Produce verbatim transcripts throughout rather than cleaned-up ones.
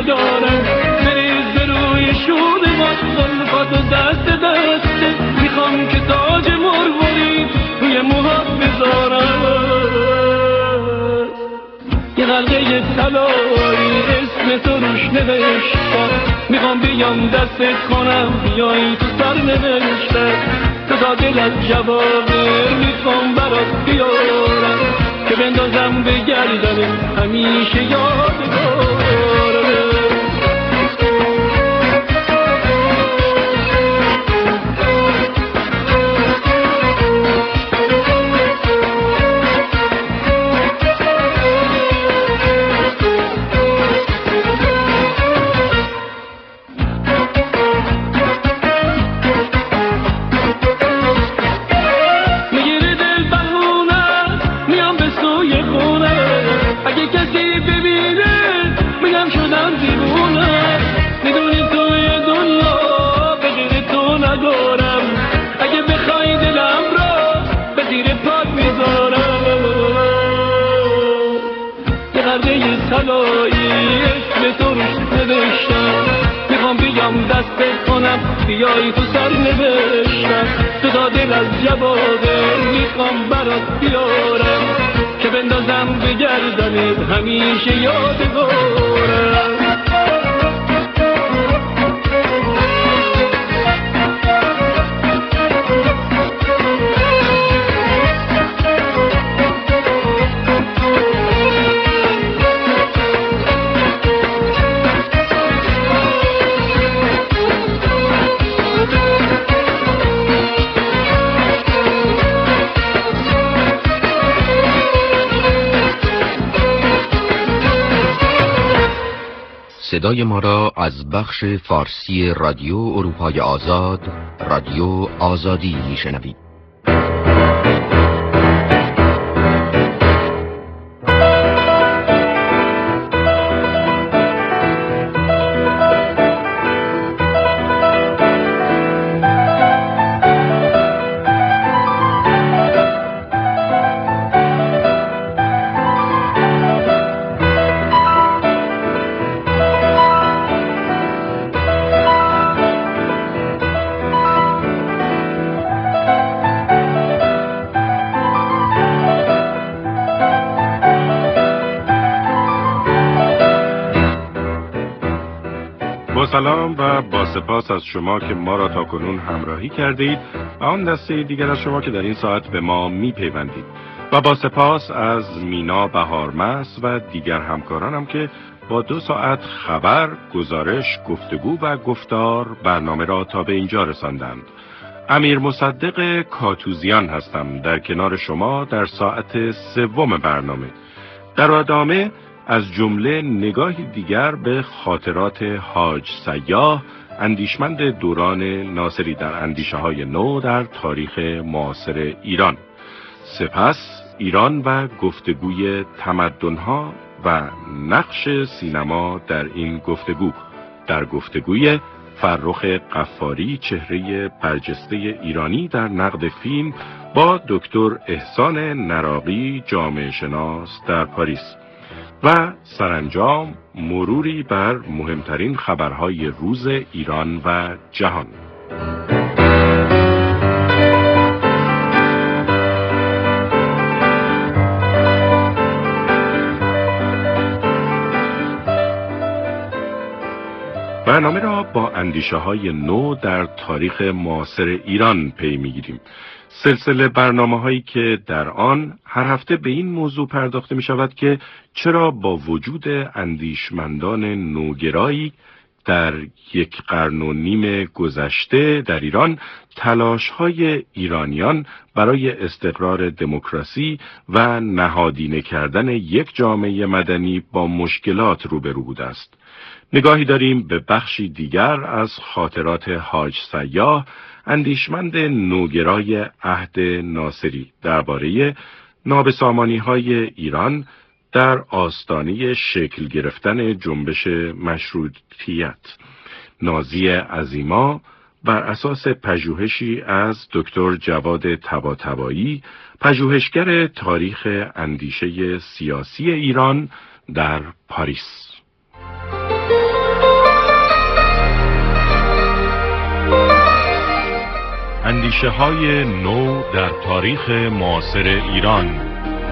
ندارم، بریز به روی شور ما زلفات و دست دسته، میخوام که تاج مرواری روی موهات بذارم، یه قلقه طلایی اسم تو روش نوشتم، میخوام بیام دستت کنم بیایی تو سر نوشتم، تو تا دل از جواهر میخوام برات بیارم که بندازم به گردنت همیشه یادگارم. دستت کنم بیایی تو سر نوشتم، تو تا دل از جواهر میخوام برات بیارم که بندازم به گردنت همیشه یادگارم. صدای ما را از بخش فارسی رادیو اروپای آزاد، رادیو آزادی میشنوید. سلام و با سپاس از شما که ما را تاکنون همراهی کردید و آن دسته دیگر از شما که در این ساعت به ما می پیوندید و با سپاس از مینا بهارمس و دیگر همکارانم که با دو ساعت خبر، گزارش، گفتگو و گفتار برنامه را تا به اینجا رساندند. امیر مصدق کاتوزیان هستم در کنار شما در ساعت سوم برنامه. در ادامه از جمله نگاهی دیگر به خاطرات حاج سیاح، اندیشمند دوران ناصری در اندیشه های نو در تاریخ معاصر ایران. سپس ایران و گفتگوی تمدن‌ها و نقش سینما در این گفتگو، در گفتگوی فرخ قفاری، چهره برجسته ایرانی در نقد فیلم، با دکتر احسان نراقی، جامعه شناس در پاریس. و سرانجام مروری بر مهمترین خبرهای روز ایران و جهان. برنامه را با اندیشه های نو در تاریخ معاصر ایران پی میگیریم. سلسله برنامه هایی که در آن هر هفته به این موضوع پرداخته می شود که چرا با وجود اندیشمندان نوگرایی در یک قرن و نیم گذشته در ایران، تلاش های ایرانیان برای استقرار دموکراسی و نهادینه کردن یک جامعه مدنی با مشکلات روبرو بوده است. نگاهی داریم به بخشی دیگر از خاطرات حاج سیاح، اندیشمند نوگرای عهد ناصری، درباره نابسامانی‌های ایران در آستانه شکل گرفتن جنبش مشروطیت. نازی عظیما بر اساس پژوهشی از دکتر جواد طباطبایی، پژوهشگر تاریخ اندیشه سیاسی ایران در پاریس. اندیشه های نو در تاریخ معاصر ایران.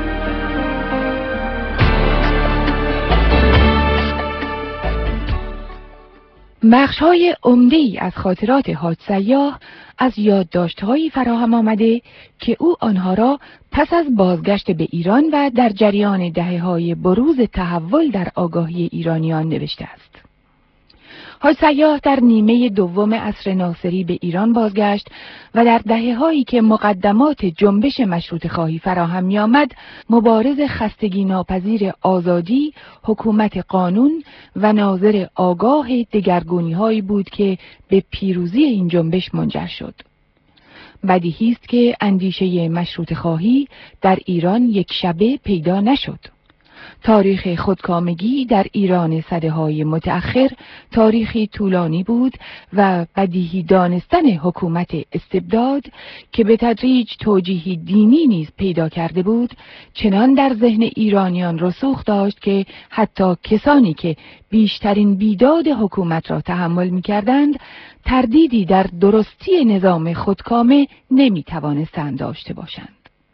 بخش‌های عمده‌ای از خاطرات حاج سیاح از یادداشت‌هایی فراهم آمده که او آنها را پس از بازگشت به ایران و در جریان دهه‌های بروز تحول در آگاهی ایرانیان نوشته است. حاج سیاح در نیمه دوم عصر ناصری به ایران بازگشت و در دهه‌هایی که مقدمات جنبش مشروطه خواهی فراهم می‌آمد، مبارز خستگی ناپذیر آزادی، حکومت قانون و ناظر آگاه دگرگونی‌هایی بود که به پیروزی این جنبش منجر شد. بدیهی است که اندیشه مشروطه خواهی در ایران یک شبه پیدا نشد. تاریخ خودکامگی در ایران سده‌های متأخر تاریخی طولانی بود و بدیهی دانستن حکومت استبداد که به تدریج توجیهی دینی نیز پیدا کرده بود چنان در ذهن ایرانیان رسوخ داشت که حتی کسانی که بیشترین بیداد حکومت را تحمل می‌کردند تردیدی در درستی نظام خودکامه نمی‌توانستند داشته باشند.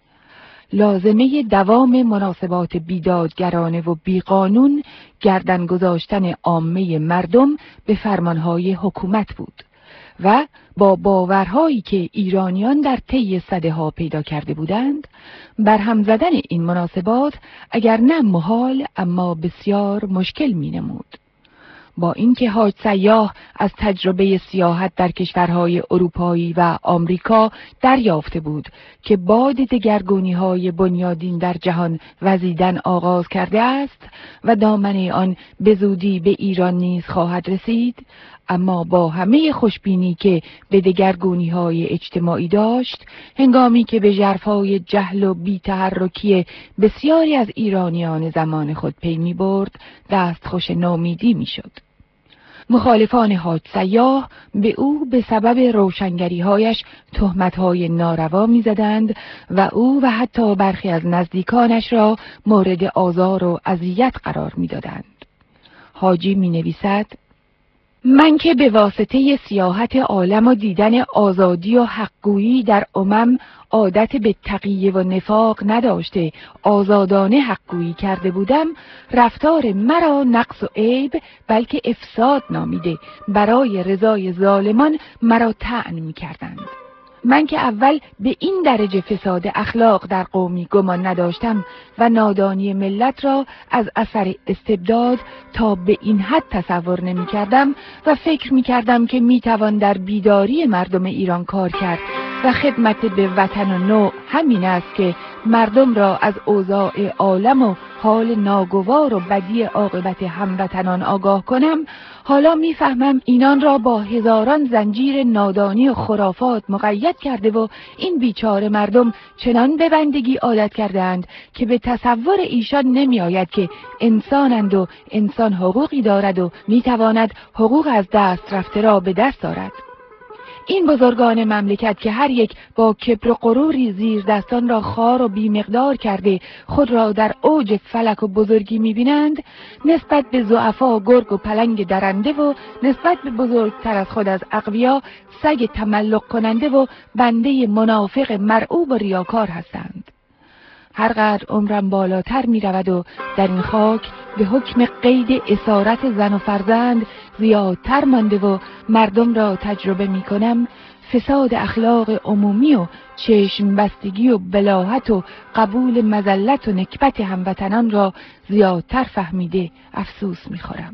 لازمه دوام مناسبات بیدادگرانه و بیقانون گردن گذاشتن عامه مردم به فرمانهای حکومت بود و با باورهایی که ایرانیان در طی سده‌ها پیدا کرده بودند، برهم زدن این مناسبات اگر نه محال اما بسیار مشکل می نمود. با اینکه حاج سیاح از تجربه سیاحت در کشورهای اروپایی و آمریکا دریافته بود که باد دگرگونی‌های بنیادین در جهان وزیدن آغاز کرده است و دامنه آن به زودی به ایران نیز خواهد رسید، اما با همه خوشبینی که به دگرگونی‌های اجتماعی داشت، هنگامی که به ژرفای جهل و بی‌تحرکی بسیاری از ایرانیان زمان خود پی می‌برد، دستخوش نومیدی می‌شد. مخالفان حاج سیاح به او به سبب روشنگری‌هایش تهمت‌های ناروا می‌زدند و او و حتی برخی از نزدیکانش را مورد آزار و اذیت قرار می‌دادند. حاجی می‌نویسد: من که به واسطه سیاحت عالم و دیدن آزادی و حقگویی در امم عادت به تقیه و نفاق نداشته آزادانه حقگویی کرده بودم، رفتار مرا نقص و عیب بلکه افساد نامیده برای رضای ظالمان مرا طعن می کردند. من که اول به این درجه فساد اخلاق در قومی گمان نداشتم و نادانی ملت را از اثر استبداد تا به این حد تصور نمی کردم و فکر می کردم که می توان در بیداری مردم ایران کار کرد و خدمت به وطن و نوع همین است که مردم را از اوضاع عالم و حال ناگوار و بدی عاقبت هموطنان آگاه کنم، حالا میفهمم اینان را با هزاران زنجیر نادانی و خرافات مقید کرده و این بیچاره مردم چنان به بندگی عادت کردند که به تصور ایشان نمی آید که انسانند و انسان حقوقی دارد و میتواند حقوق از دست رفته را به دست آورد. این بزرگان مملکت که هر یک با کبر و غروری زیر دستان را خوار و بیمقدار کرده خود را در اوج فلک و بزرگی می‌بینند، نسبت به ضعفا گرگ و پلنگ درنده و نسبت به بزرگتر از خود از اقویا سگ تملق کننده و بنده منافق مرعوب و ریاکار هستند. هر قدر عمرم بالاتر می رود و در این خاک به حکم قید اسارت زن و فرزند زیادتر مانده و مردم را تجربه می کنم، فساد اخلاق عمومی و چشم بستگی و بلاهت و قبول مذلت و نکبت هموطنان را زیادتر فهمیده افسوس می خورم.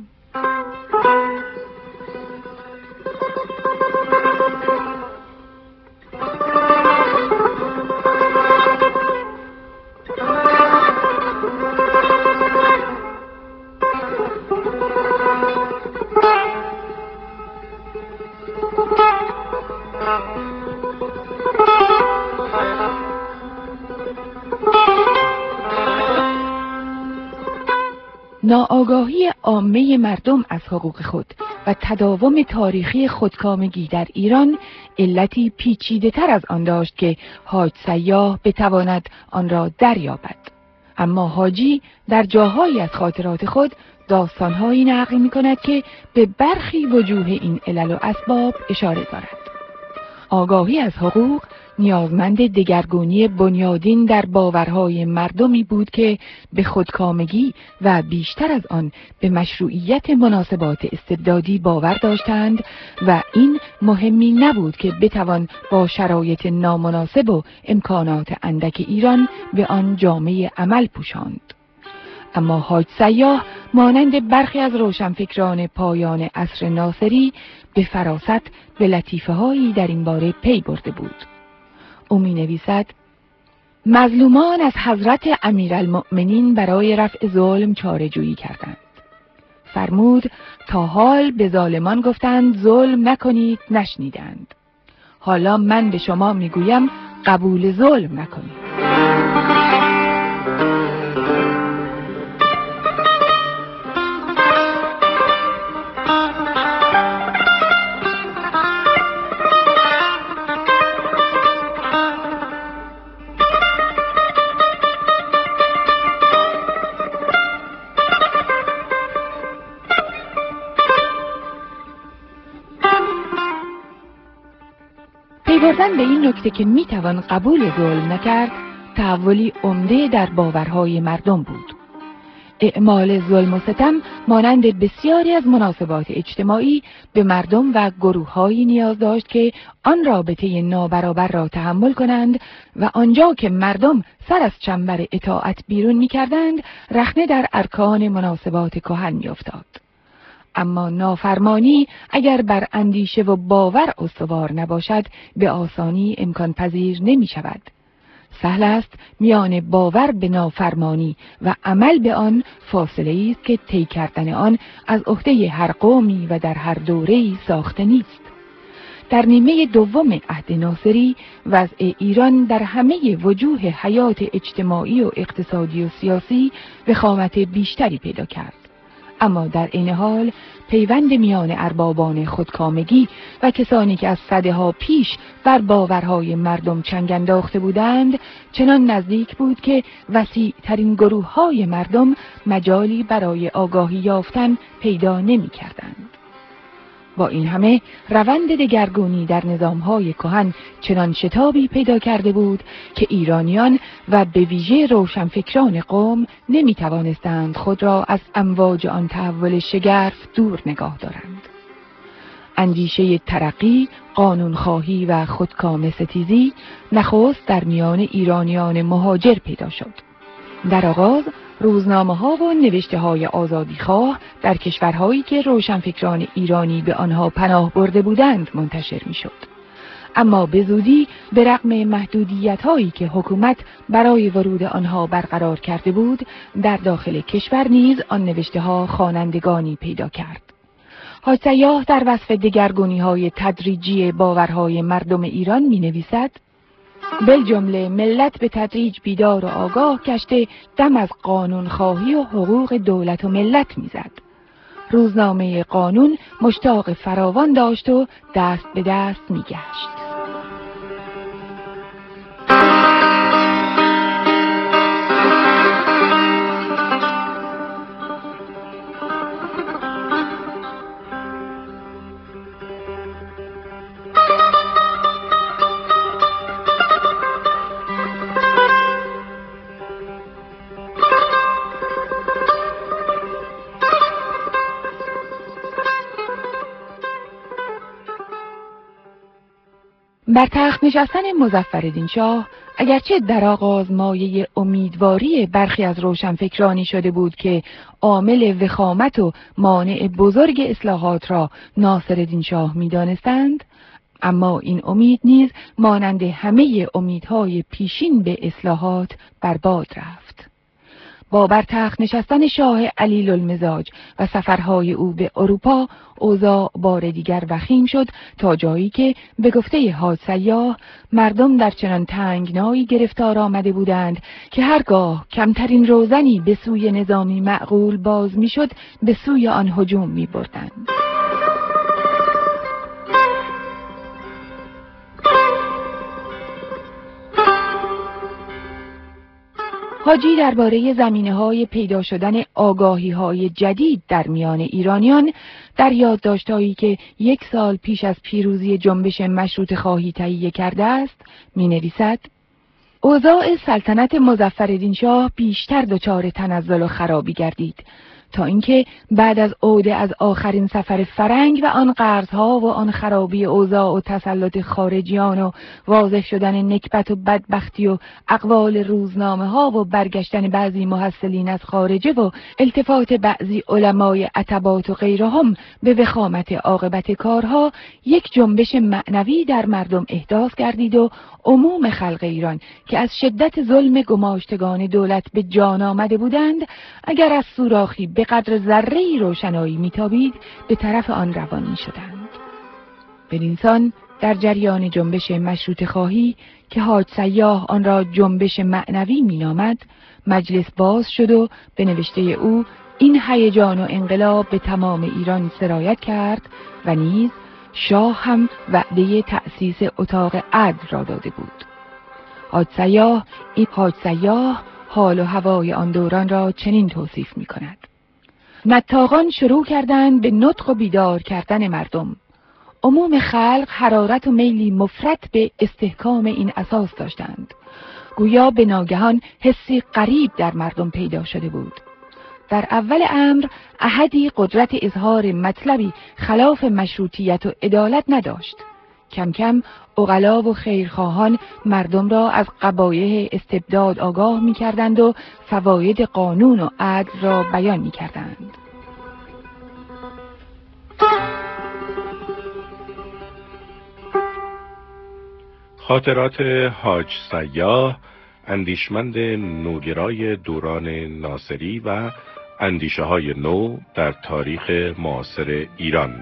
ناآگاهی عامه مردم از حقوق خود و تداوم تاریخی خودکامگی در ایران علتی پیچیده تر از آن داشت که حاج سیاح بتواند آن را دریابد. اما حاجی در جاهایی از خاطرات خود داستانهایی نقل می کند که به برخی وجوه این علل و اسباب اشاره دارد. آگاهی از حقوق نیازمند دگرگونی بنیادین در باورهای مردمی بود که به خودکامگی و بیشتر از آن به مشروعیت مناسبات استبدادی باور داشتند و این مهمی نبود که بتوان با شرایط نامناسب و امکانات اندک ایران به آن جامعه عمل پوشاند. اما حاج سیاح مانند برخی از روشنفکران پایان عصر ناصری به فراست به لطیفه هایی در این باره پی برده بود. او می نویسد: مظلومان از حضرت امیرالمؤمنین برای رفع ظلم چاره جویی کردند. فرمود تا حال به ظالمان گفتند ظلم نکنید، نشنیدند. حالا من به شما می گویم قبول ظلم نکنید. پیوردن به این نکته که میتوان قبول ظلم نکرد، تحولی عمده در باورهای مردم بود. اعمال ظلم و ستم مانند بسیاری از مناسبات اجتماعی به مردم و گروه‌هایی نیاز داشت که آن رابطه نابرابر را تحمل کنند و آنجا که مردم سر از چنبر اطاعت بیرون می‌کردند، رخنه در ارکان مناسبات کهن می‌افتاد. اما نافرمانی اگر بر اندیشه و باور استوار نباشد به آسانی امکان پذیر نمی شود. سهل است میان باور به نافرمانی و عمل به آن فاصله است که طی کردن آن از عهده هر قومی و در هر دوره‌ای ساخته نیست. در نیمه دوم عهد ناصری وضع ایران در همه وجوه حیات اجتماعی و اقتصادی و سیاسی وخامت بیشتری پیدا کرد. اما در این حال پیوند میان اربابان خودکامگی و کسانی که از سده‌ها پیش بر باورهای مردم چنگ انداخته بودند چنان نزدیک بود که وسیع ترین گروه های مردم مجالی برای آگاهی یافتن پیدا نمی کردند. با این همه روند دگرگونی در نظامهای کهن چنان شتابی پیدا کرده بود که ایرانیان و به ویژه روشنفکران قوم نمی توانستند خود را از امواج آن تحول شگرف دور نگاه دارند. اندیشه ترقی، قانونخواهی و خودکام ستیزی نخست در میان ایرانیان مهاجر پیدا شد. در آغاز روزنامه ها و نوشته های آزادی خواه در کشورهایی که روشنفکران ایرانی به آنها پناه برده بودند منتشر می شد. اما به زودی به رغم محدودیت هایی که حکومت برای ورود آنها برقرار کرده بود، در داخل کشور نیز آن نوشته ها خوانندگانی پیدا کرد. حاج سیاح در وصف دگرگونی های تدریجی باورهای مردم ایران می نویسد: بالجمله ملت به تدریج بیدار و آگاه گشته دم از قانون خواهی و حقوق دولت و ملت میزد. روزنامه قانون مشتاق فراوان داشت و دست به دست میگشت. بر تخت نشستن مظفرالدین شاه اگرچه در آغاز مایه امیدواری برخی از روشنفکرانی شده بود که عامل وخامت و مانع بزرگ اصلاحات را ناصرالدین شاه می‌دانستند، اما این امید نیز مانند همه امیدهای پیشین به اصلاحات برباد رفت. با بر تخت نشستن شاه علیل المزاج و سفرهای او به اروپا، اوضاع بار دیگر وخیم شد تا جایی که به گفته حاج سیاح مردم در چنان تنگنایی گرفتار آمده بودند که هرگاه کمترین روزنی به سوی نظامی معقول باز میشد به سوی آن هجوم می بردند. حاج حاجی درباره زمینه‌های پیدا شدن آگاهی‌های جدید در میان ایرانیان در یادداشت‌هایی که یک سال پیش از پیروزی جنبش مشروطه خواهی تهیه کرده است می‌نویسد: اوضاع سلطنت مظفرالدین شاه بیشتر دچار تنزل و خرابی گردید تا اینکه بعد از عوده از آخرین سفر فرنگ و آن قرضها و آن خرابی اوضاع و تسلط خارجیان و واضح شدن نکبت و بدبختی و اقوال روزنامه ها و برگشتن بعضی محصلین از خارجه و التفات بعضی علمای عتبات و غیرهم به وخامت عاقبت کارها، یک جنبش معنوی در مردم احداث گردید و عموم خلق ایران که از شدت ظلم گماشتگان دولت به جان آمده بودند، اگر از سوراخی به قدر ذره‌ای روشنایی میتابید به طرف آن روان میشدند. بدینسان در جریان جنبش مشروطه خواهی که حاج سیاح آن را جنبش معنوی مینامد، مجلس باز شد و به نوشته او این هیجان و انقلاب به تمام ایران سرایت کرد و نیز شاه هم وعده تأسیس اتاق عدل را داده بود. حاج سیاح این حاج سیاح حال و هوای آن دوران را چنین توصیف می کند: نطاقان شروع کردند به نطق و بیدار کردن مردم. عموم خلق حرارت و میلی مفرط به استحکام این اساس داشتند. گویا به ناگهان حسی غریب در مردم پیدا شده بود. در اول امر احدی قدرت اظهار مطلبی خلاف مشروطیت و عدالت نداشت. کم کم عقلا و خیرخواهان مردم را از قبایح استبداد آگاه می کردند و فواید قانون و عدل را بیان می کردند. خاطرات حاج سیاح، اندیشمند نوگرای دوران ناصری و اندیشه های نو در تاریخ معاصر ایران.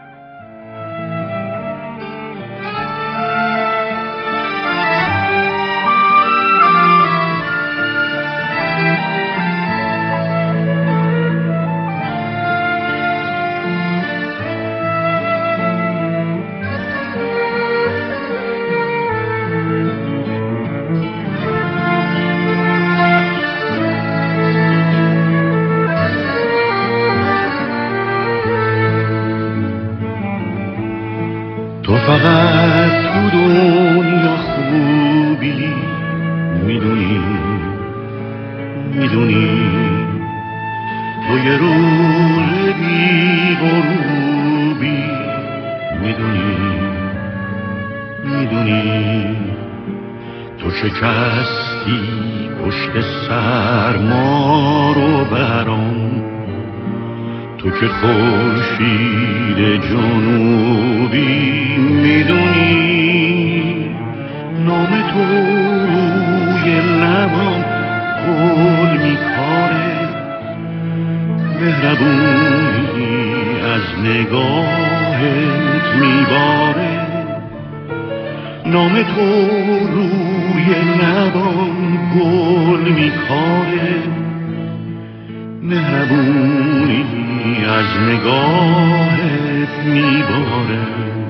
فقط تو دنیا خوبی میدونی میدونی تو یه روز بی غروبی میدونی میدونی تو شکستی پشت سرما رو برام، تو که خورشید جنوبی میدونی نام تو روی لبام گل میکاره، مهربونی از نگاهت میباره، نام تو روی لبام گل میکاره، مهربونی از نگاهت میباره.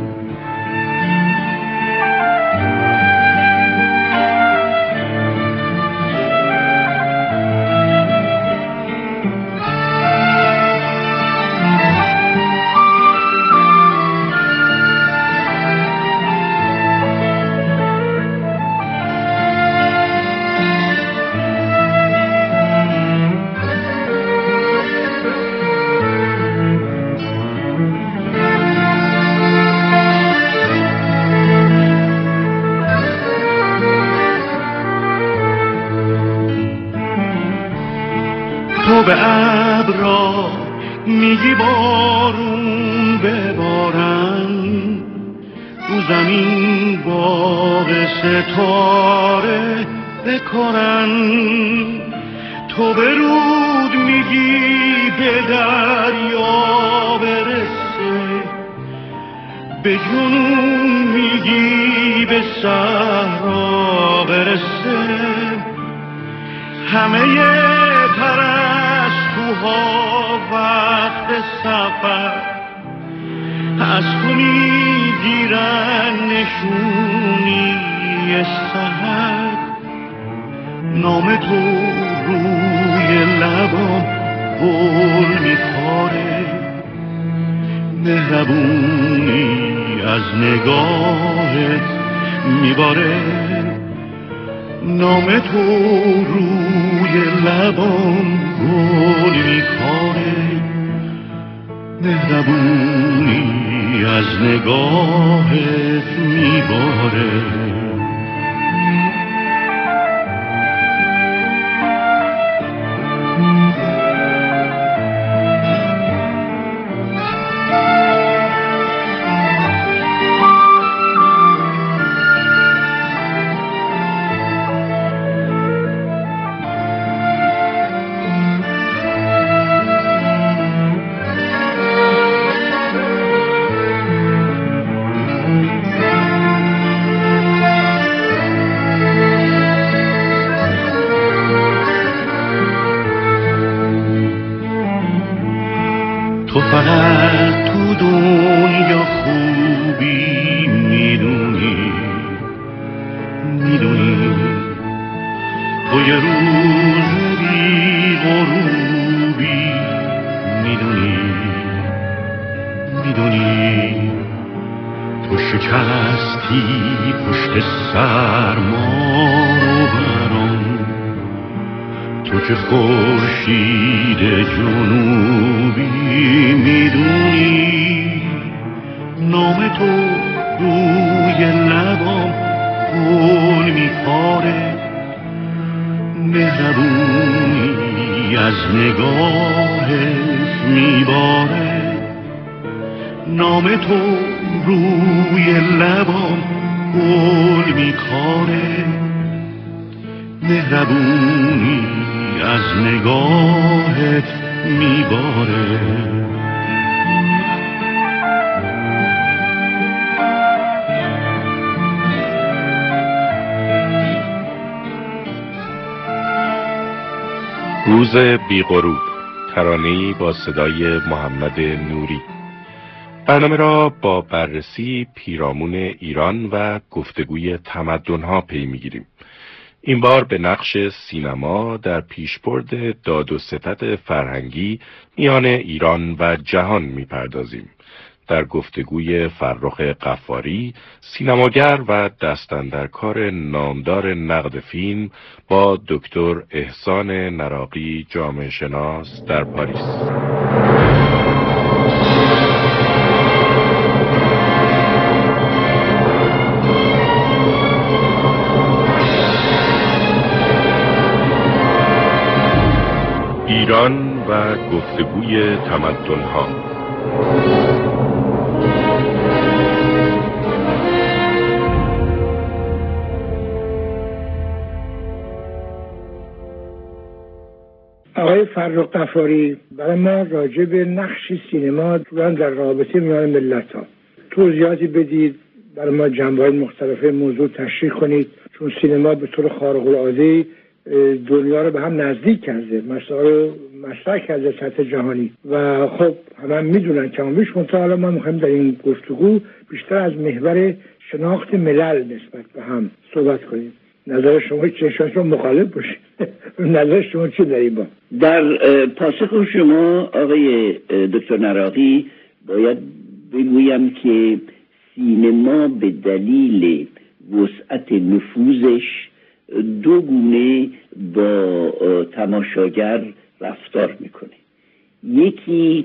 تو به ابرا میگی بارون ببارن، رو زمین باغ ستاره بکنن، تو به رود میگی به دریا برسه، به جنون میگی به صحرا برسه، همه پرستوها وقت سفر از تو میگیرن نشونی سحر، نام تو روی لبم گل میخوره، مهربونی از نگاهت میباره، نام تو روی لبم گل میخوره، مهربونی از نگاهت میباره. تو فقط تو دنیا خوبی میدونی، میدونی تو یه روز بی غروبی، میدونی میدونی تو شکستی پشت سرما رو برام، تو که خورشید جنوبی، میدونی نام تو روی لبام گل میخوره، مهربونی از نگاهت میباره، نام تو روی لبام گل میخوره، مهربونی از نگاهت میباره. روز بی غروب، ترانه‌ای با صدای محمد نوری. برنامه را با بررسی پیرامون ایران و گفتگوی تمدن‌ها پی می‌گیریم. این بار به نقش سینما در پیشبرد داد و ستد فرهنگی میان ایران و جهان می‌پردازیم. در گفتگوی فرخ قفاری، سینماگر و دستاندرکار نامدار نقد فیلم با دکتر احسان نراقی، جامعه شناس در پاریس. ایران و گفتگوی تمدن‌ها. آقای فرخ قفاری، برای ما راجع به نقش سینما در رابطه میان ملت‌ها توضیحاتی بدید، برای ما جنبه‌های مختلف موضوع تشریح کنید، چون سینما به طور خارق‌العاده دنیا رو به هم نزدیک کرده، مسائل رو مطرح کرده سطح جهانی و خب همه میدونن که همش منطقه. حالا ما میخوایم در این گفتگو بیشتر از محور شناخت ملل نسبت به هم صحبت کنیم. نظر شما چه؟ شما مخالف باشید. نظر شما چی در این با؟ در پاسخ شما آقای دکتر نراقی باید بگویم که سینما به دلیل وسعت نفوذش دو گونه با تماشاگر رفتار میکنه. یکی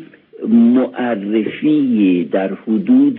معرفی در حدود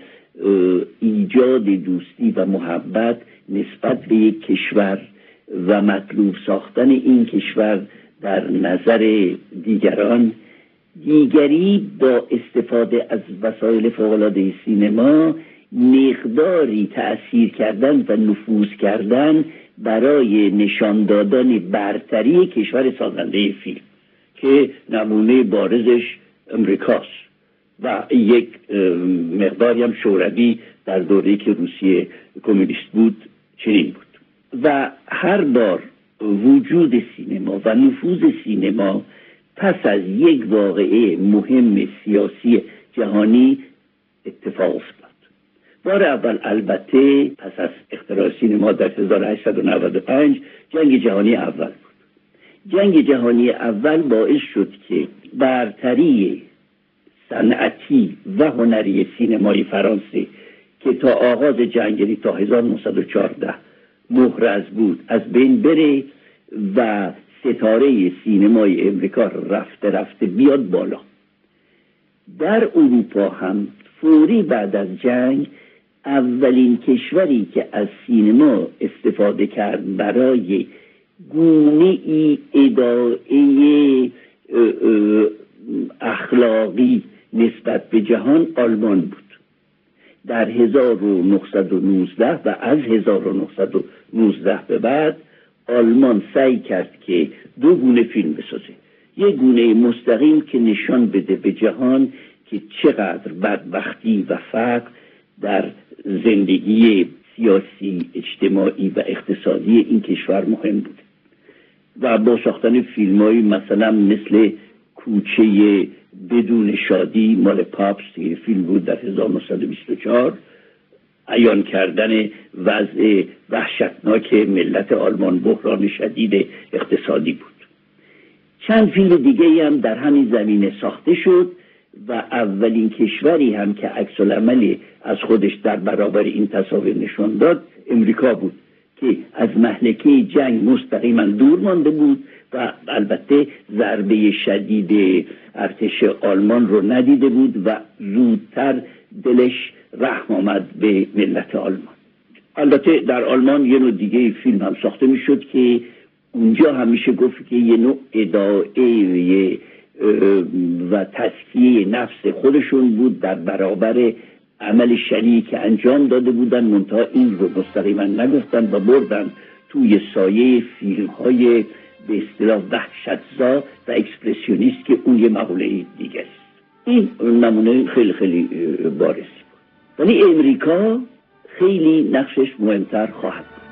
ایجاد دوستی و محبت نسبت به یک کشور و مطلوب ساختن این کشور در نظر دیگران، دیگری با استفاده از وسایل فوق‌العاده سینما مقداری تأثیر کردن و نفوذ کردن برای نشان دادن برتری کشور سازنده فیلم که نمونه بارزش امریکاست و یک مقداری هم شوروی در دوره‌ای که روسیه کمونیست بود چنین بود. و هر بار وجود سینما و نفوذ سینما پس از یک واقعه مهم سیاسی جهانی اتفاق افتاد. بار اول البته پس از اختراع سینما در هزار و هشتصد و نود و پنج جنگ جهانی اول بود. جنگ جهانی اول باعث شد که برتری صنعتی و هنری سینمای فرانسه که تا آغاز جنگ، یعنی تا هزار و نهصد و چهارده محرز بود، از بین بره و ستاره سینمای امریکا رفته رفته بیاد بالا. در اروپا هم فوری بعد از جنگ اولین کشوری که از سینما استفاده کرد برای گونه ای ادعای اخلاقی نسبت به جهان آلمان بود. در هزار و نهصد و نوزده و از هزار و نهصد و نوزده به بعد آلمان سعی کرد که دو گونه فیلم بسازه. یک گونه مستقیم که نشان بده به جهان که چقدر بدبختی و فقر در زندگی سیاسی، اجتماعی و اقتصادی این کشور مهم بود و با ساختن فیلمایی مثلا مثل کوچه بدون شادی مال پاپس، فیلم بود در هزار و نهصد و بیست و چهار، عیان کردن وضع وحشتناک ملت آلمان، بحران شدید اقتصادی بود. چند فیلم دیگه هم در همین زمینه ساخته شد و اولین کشوری هم که عکس العمل از خودش در برابر این تصاویر نشان داد امریکا بود که از مهلکه جنگ مستقیما دور مانده بود و البته ضربه شدید ارتش آلمان رو ندیده بود و زودتر دلش رحم آمد به ملت آلمان. البته در آلمان یه نوع دیگه فیلم هم ساخته میشد که اونجا همیشه گفت که یه نوع ادعای و تزکیه نفس خودشون بود در برابر عمل شنیعی که انجام داده بودن، منتها این رو مستقیما نگفتن و بردن توی سایه فیلم های به اصطلاح وحشتزا و اکسپرسیونیست که اون یه مقوله دیگه است. این نمونه خیلی خیلی بارزی بود، ولی امریکا خیلی نقشش مهمتر خواهد بود.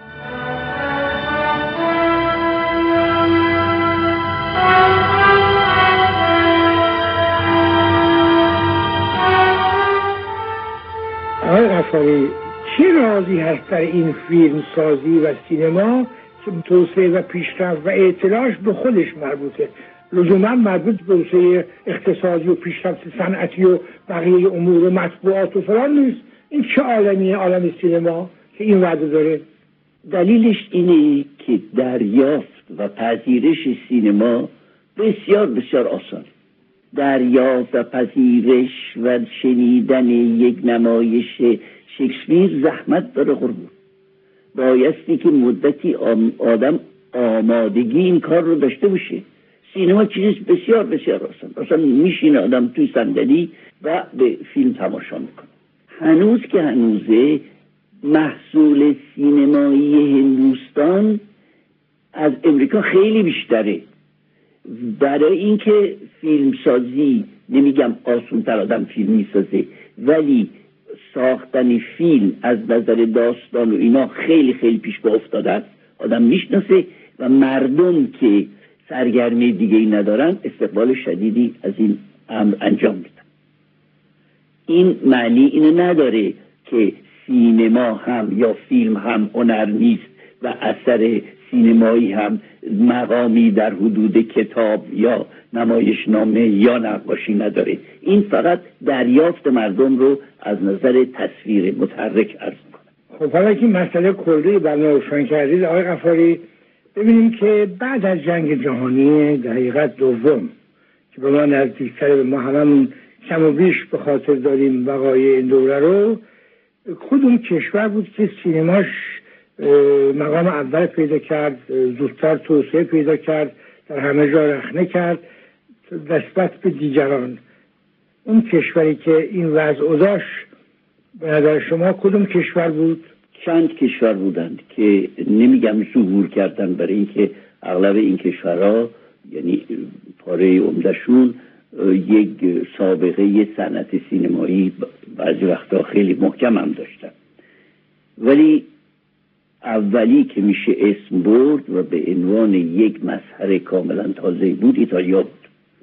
آقای غفاری، چه رازی هست در این فیلم سازی و سینما که توسعه و پیشرفت و اطلاعش به خودش مربوطه، لزوما مربوط به توسعه اقتصادی و پیشرفت صنعتی و بقیه امور و مطبوعات و فلان نیست؟ این چه عالمیه عالم سینما که این وعده داره؟ دلیلش اینه که دریافت و پذیرش سینما بسیار بسیار آسانه. دریافت و پذیرش و شنیدن یک نمایش شکسپیر زحمت داره قربون. بایستی که مدتی آدم آمادگی این کار رو داشته باشه. سینما چیز بسیار بسیار آسان، اصلا میشینه آدم توی صندلی و به فیلم تماشا میکنه. هنوز که هنوزه محصول سینمایی هندوستان از امریکا خیلی بیشتره. برای اینکه فیلم سازی، نمیگم آسون تر آدم فیلم میسازه، ولی ساختن فیلم از نظر داستان و اینا خیلی خیلی پیش با افتاده است. آدم میشناسه و مردم که سرگرمی دیگه ای ندارن استقبال شدیدی از این امر انجام میدن. این معنی اینو نداره که سینما هم یا فیلم هم هنر نیست و اثر سینمایی هم مقامی در حدود کتاب یا نمایشنامه یا نقاشی نداره. این فقط دریافت مردم رو از نظر تصویر متحرک عرض میکنه. خب حالا که مسئله کلی برنامه روشن کردید آقای غفاری، ببینیم که بعد از جنگ جهانی دقیقت دوم که به ما نزدیکتره، به ما هممون کم و بیش به خاطر داریم وقایع این دوره رو، کدوم کشور بود که سینماش مقام اول پیدا کرد، زودتر توسعه پیدا کرد، در همه جا رخنه کرد نسبت به دیگران؟ اون کشوری که این وضع داشت به نظر شما کدوم کشور بود؟ چند کشور بودند که نمیگم ظهور کردن، برای اینکه اغلب این کشورها یعنی پاره عمدهشون یک سابقه صنعت سینمایی بعضی وقتا خیلی محکم هم داشتن، ولی اولی که میشه اسم برد و به عنوان یک مظهر کاملا تازه بود ایتالیا بود.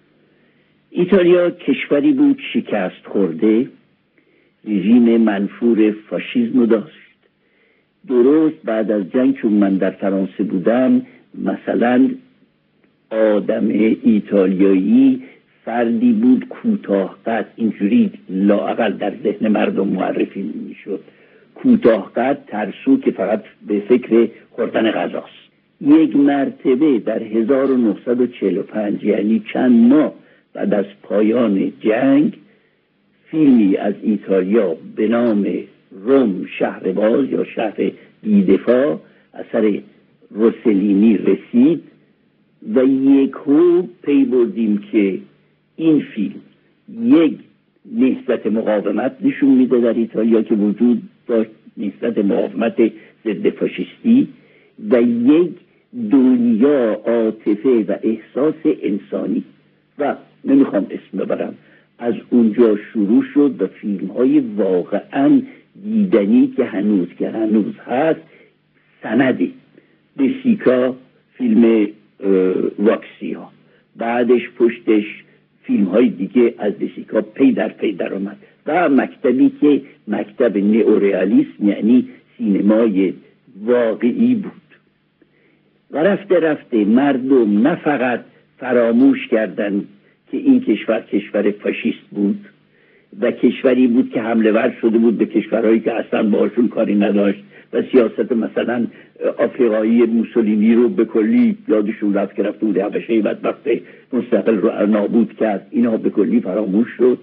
ایتالیا کشوری بود شکست خورده، رژیم منفور فاشیسم داشت. درست بعد از جنگ چون من در فرانسه بودم، مثلا آدم ایتالیایی فردی بود کوتاه قد، اینجوری لااقل در ذهن مردم معرفی میشد، کوتاه قد، ترسو که فقط به فکر خوردن غذاست. یک مرتبه در هزار و نهصد و چهل و پنج یعنی چند ماه بعد از پایان جنگ فیلمی از ایتالیا به نام روم شهرباز یا شهر بی‌دفاع اثر روسلینی رسید و یکو پی بردیم که این فیلم یک نهضت مقاومت نشون میده در ایتالیا که وجود داشت، نهضت مقاومت ضد فاشیستی، و یک دنیا عاطفه و احساس انسانی و نمیخوام اسم ببرم. از اونجا شروع شد و فیلم های واقعا دیدنی که هنوز که هنوز هست سندی دسیکا، فیلم واکسی ها، بعدش پشتش فیلم های دیگه از دسیکا پی در پی در آمد و مکتبی که مکتب نئورئالیسم یعنی سینمای واقعی بود و رفته رفته مردم نه فقط فراموش کردن که این کشور کشور فاشیست بود و کشوری بود که حمله ور شده بود به کشورهایی که اصلا باشون کاری نداشت و سیاست مثلا آفریقایی موسولینی رو به کلی یادشون رفت که رفته بود حبشه بدبخت مستقل رو نابود کرد، اینا به کلی فراموش شد.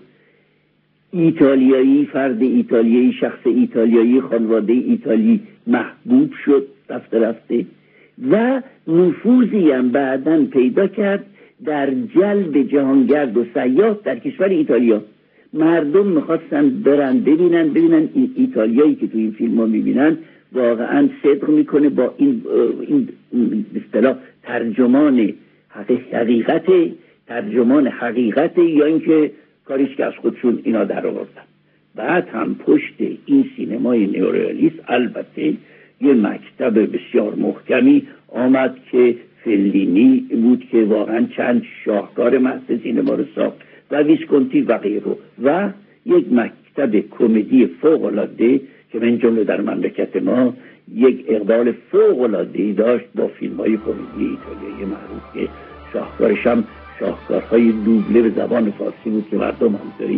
ایتالیایی، فرد ایتالیایی، شخص ایتالیایی، خانواده ایتالی محبوب شد رفته رفته و نفوذی هم بعداً پیدا کرد در جلب جهانگرد و سیاح در کشور ایتالیا. مردم میخواستن برن ببینن ببینن این ایتالیایی که تو این فیلم ها میبینن واقعا صدق میکنه با این این اصطلاح ترجمان حقیقت ترجمان حقیقت یا اینکه کاریش که از خودشون اینا در آوردن. بعد هم پشت این سینمای نئورئالیسم البته یه مکتب بسیار محکمی آمد که فلینی بود که واقعا چند شاهکار محض سینما رو ساخت و ویسکونتی و غیره و یک مکتب کمدی فوق العاده که من جمله در مملکت ما یک اقبال فوق العاده داشت با فیلم های کمدی ایتالیایی معروف که شاهکارش هم شاهکارهای دوبله به زبان فارسی بود که مردم همطوری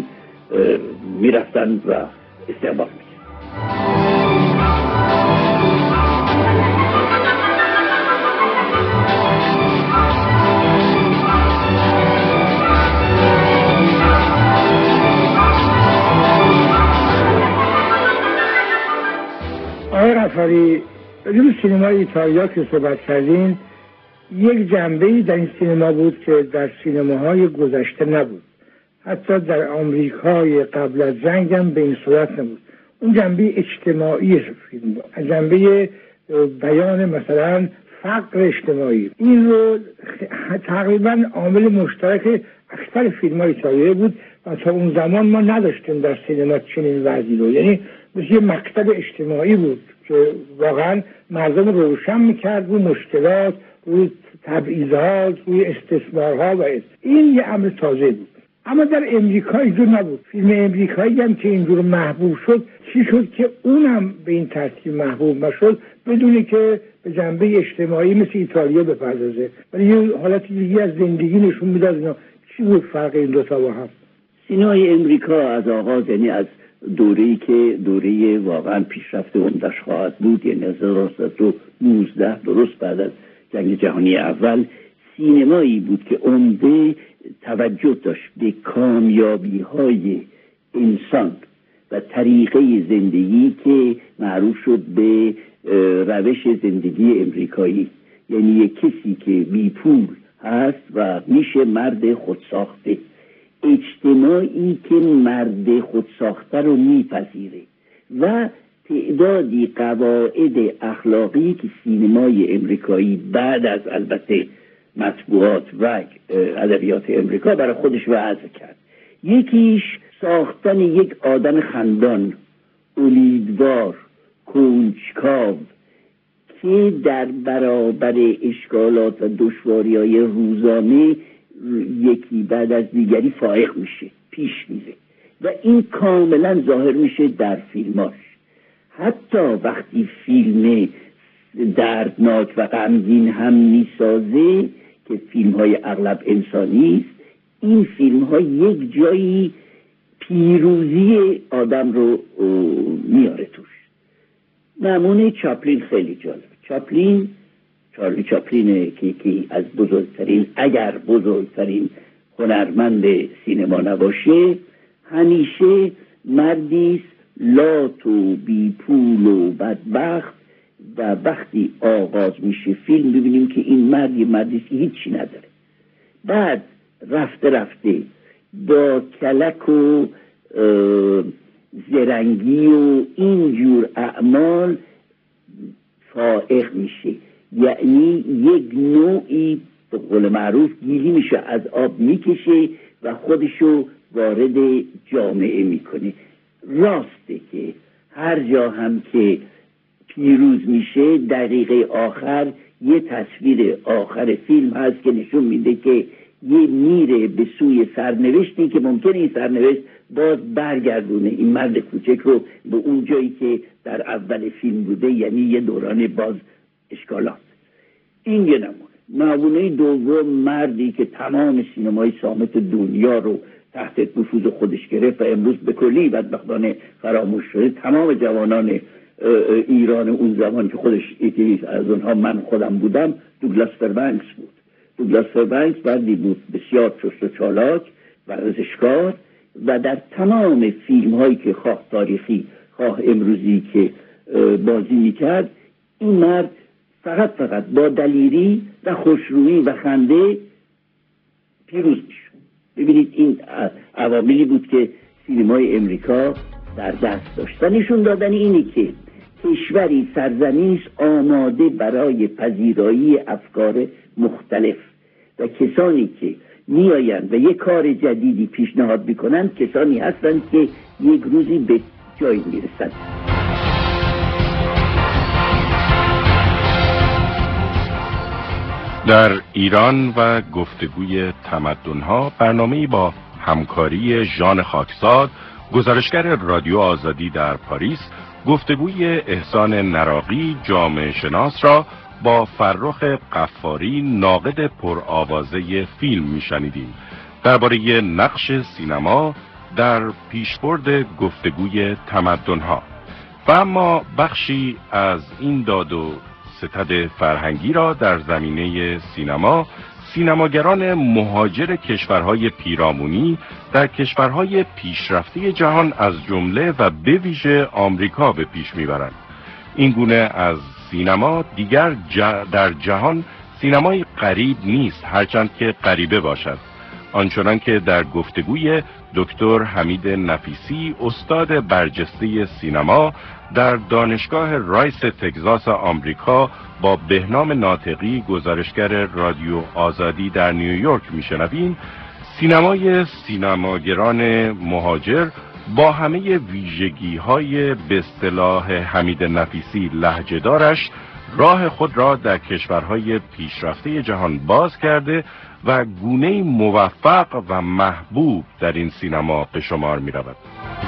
میرفتن و استقبال میکرد. آقای غفاری، راجب سینمای ایتالیا که صحبت کردین، یک جنبه‌ای در این سینما بود که در سینماهای گذشته نبود، حتی در آمریکای قبل از جنگ هم به این صورت نبود. اون جنبه اجتماعی فیلم بود، جنبه بیان مثلا فقر اجتماعی. این رو تقریبا عامل مشترک اکثر فیلم‌های ایتالیایی بود و تا اون زمان ما نداشتیم در سینما چنین وضعی رو. یعنی مثل یه مکتب اجتماعی بود که واقعا مردم روشن میکرد روی مشکلات، روی تبعیضات، روی استثمارها و این یه امر تازه بود. اما در امریکا اینجور نبود. فیلم امریکایی هم که اینجور محبوب شد، چی شد که اونم به این ترتیب محبوب نشد بدونی که به جنبه اجتماعی مثل ایتالیا بپردازه، ولی یه حالت دیگه از زندگی نشون میداد. اینا چی بود فرق این دوتا با هم؟ سینمای امریکا از آغاز، یعنی از دوره‌ای که دوره واقعا پیشرفت عمده‌اش خواهد بود، یعنی از هزار و نهصد و نوزده درست بعد از جنگ جهانی اول، سینمایی بود که عمده توجه داشت به کامیابی‌های انسان و طریقه زندگی که معروف شد به روش زندگی امریکایی، یعنی یک کسی که بی پول هست و میشه مرد خودساخته، اجتماعی که مرد خودساخته رو میپذیره و تعدادی قواعد اخلاقی که سینمای امریکایی بعد از البته مطبوعات و ادبیات امریکا برای خودش وضع کرد. یکیش ساختن یک آدم خندان، امیدوار، کنجکاو که در برابر اشکالات و دشواری‌های روزانه یکی بعد از دیگری فائق میشه، پیش میره و این کاملا ظاهر میشه در فیلماش. حتی وقتی فیلم دردناک و غمگین هم میسازه، که فیلم های اغلب انسانی است، این فیلم ها یک جایی پیروزی آدم رو میاره توش. نمونه چاپلین خیلی جالب. چاپلین چارلی چاپلینه که یکی از بزرگترین اگر بزرگترین هنرمند سینما نباشه، همیشه مردی لات و بی پول و بدبخت و وقتی آغاز میشه فیلم ببینیم که این مرد یه مردی که هیچی نداره. بعد رفته رفته با کلک و زرنگی و اینجور اعمال فائق میشه، یعنی یک نوعی به قول معروف گیری میشه، از آب میکشه و خودشو وارد جامعه میکنه. راسته که هر جا هم که پیروز میشه دقیقه آخر یه تصویر آخر فیلم هست که نشون میده که یه میره به سوی سرنوشتی که ممکنه این سرنوشت باز برگردونه این مرد کوچک رو به اون جایی که در اول فیلم بوده، یعنی یه دوران باز اشکالات. این یه نمونه. نمونه دوم مردی که تمام سینمای صامت دنیا رو تحت نفوذ خودش گرفت و امروز به کلی بدبختانه فراموش شده. تمام جوانان ایران اون زمان که خودش یکی از اونها من خودم بودم، دوگلاس فربنکس بود. دوگلاس فربنکس مردی بود بسیار چست و چالاک، ورزشکار و در تمام فیلم هایی که خواه تاریخی خواه امروزی که بازی میکرد، این مرد فقط فقط با دلیری و خوشرویی و خنده پیروز میشد. ببینید این عواملی بود که سینمای امریکا در دست داشت. و نشون دادن اینه که کشوری سرزمینش آماده برای پذیرایی افکار مختلف و کسانی که میآیند و یک کار جدیدی پیشنهاد میکنند کسانی هستند که یک روزی به جایی میرسند. در ایران و گفتگوی تمدن‌ها برنامه‌ای با همکاری ژان خاکزاد، گزارشگر رادیو آزادی در پاریس، گفتگوی احسان نراقی جامعه شناس را با فرخ قفاری ناقد پرآوازه فیلم میشنیدیم درباره نقش سینما در پیشبرد گفتگوی تمدن‌ها. و اما بخشی از این داد و ستد فرهنگی را در زمینه سینما سینماگران مهاجر کشورهای پیرامونی در کشورهای پیشرفته جهان از جمله و به ویژه آمریکا به پیش میبرند. این گونه از سینما دیگر در جهان سینمای غریب نیست، هرچند که غریبه باشد. آنچنان که در گفتگوی دکتر حمید نفیسی، استاد برجسته سینما در دانشگاه رایس تگزاس آمریکا، با بهنام ناطقی، گزارشگر رادیو آزادی در نیویورک میشنویم، سینمای سینماگران مهاجر با همه ویژگی‌های به اصطلاح حمید نفیسی لهجه‌دارش راه خود را در کشورهای پیشرفته جهان باز کرده و گونه‌ای موفق و محبوب در این سینما به شمار می‌رود.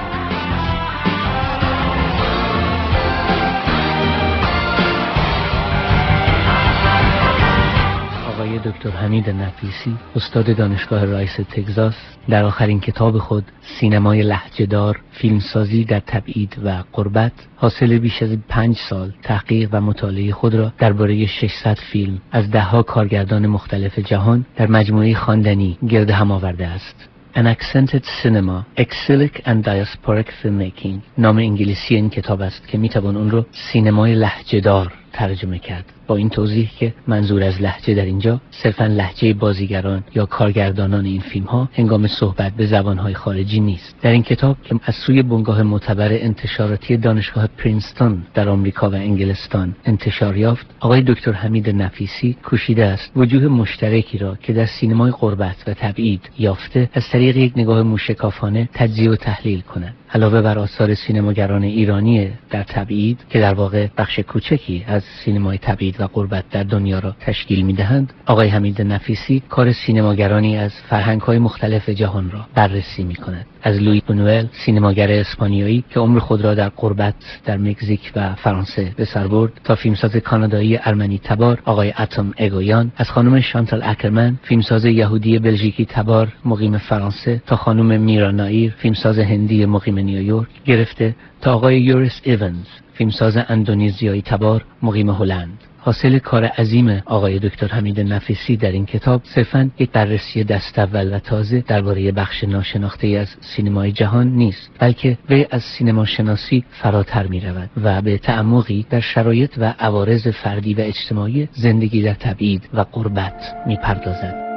آقای دکتر حمید نفیسی، استاد دانشگاه رایس تگزاس، در آخرین کتاب خود سینمای لهجه‌دار، فیلمسازی در تبعید و غربت، حاصل بیش از پنج سال تحقیق و مطالعه خود را درباره ششصد فیلم از دهها کارگردان مختلف جهان در مجموعه خواندنی گرد هم آورده است. An Accented Cinema, Exilic and Diasporic Filmmaking نام انگلیسی این کتاب است که میتوان اون رو سینمای لهجه‌دار ترجمه کرد، با این توضیح که منظور از لهجه در اینجا صرفاً لهجه بازیگران یا کارگردانان این فیلم ها هنگام صحبت به زبانهای خارجی نیست. در این کتاب که از سوی بنگاه معتبر انتشاراتی دانشگاه پرینستون در آمریکا و انگلستان انتشار یافت، آقای دکتر حمید نفیسی کوشیده است وجوه مشترکی را که در سینمای غربت و تبعید یافته از طریق یک نگاه موشکافانه تجزیه و تحلیل کند. علاوه بر آثار سینماگران ایرانی در تبعید که در واقع بخش کوچکی از سینمای تبعید و غربت در دنیا را تشکیل می‌دهند، آقای حمید نفیسی کار سینماگرانی از فرهنگ‌های مختلف جهان را بررسی می‌کند. از لوئی بونوئل، سینماگر اسپانیایی که عمر خود را در غربت در مکزیک و فرانسه به سر برد، تا فیلمساز کانادایی ارمنی تبار آقای اتم اگویان، از خانم شانتال اکرمن، فیلمساز یهودی بلژیکی تبار مقیم فرانسه، تا خانم میرا نایر، فیلمساز هندی مقیم نیویورک گرفته تا آقای یوریس ایونز، فیلمساز اندونزیایی تبار مقیم هلند. حاصل کار عظیم آقای دکتر حمید نفیسی در این کتاب صرفاً یک بررسی دست اول و تازه درباره بخش ناشناخته از سینمای جهان نیست، بلکه وی از سینما شناسی فراتر می رود و به تعمقی در شرایط و عوارض فردی و اجتماعی زندگی در تبعید و غربت می پردازد.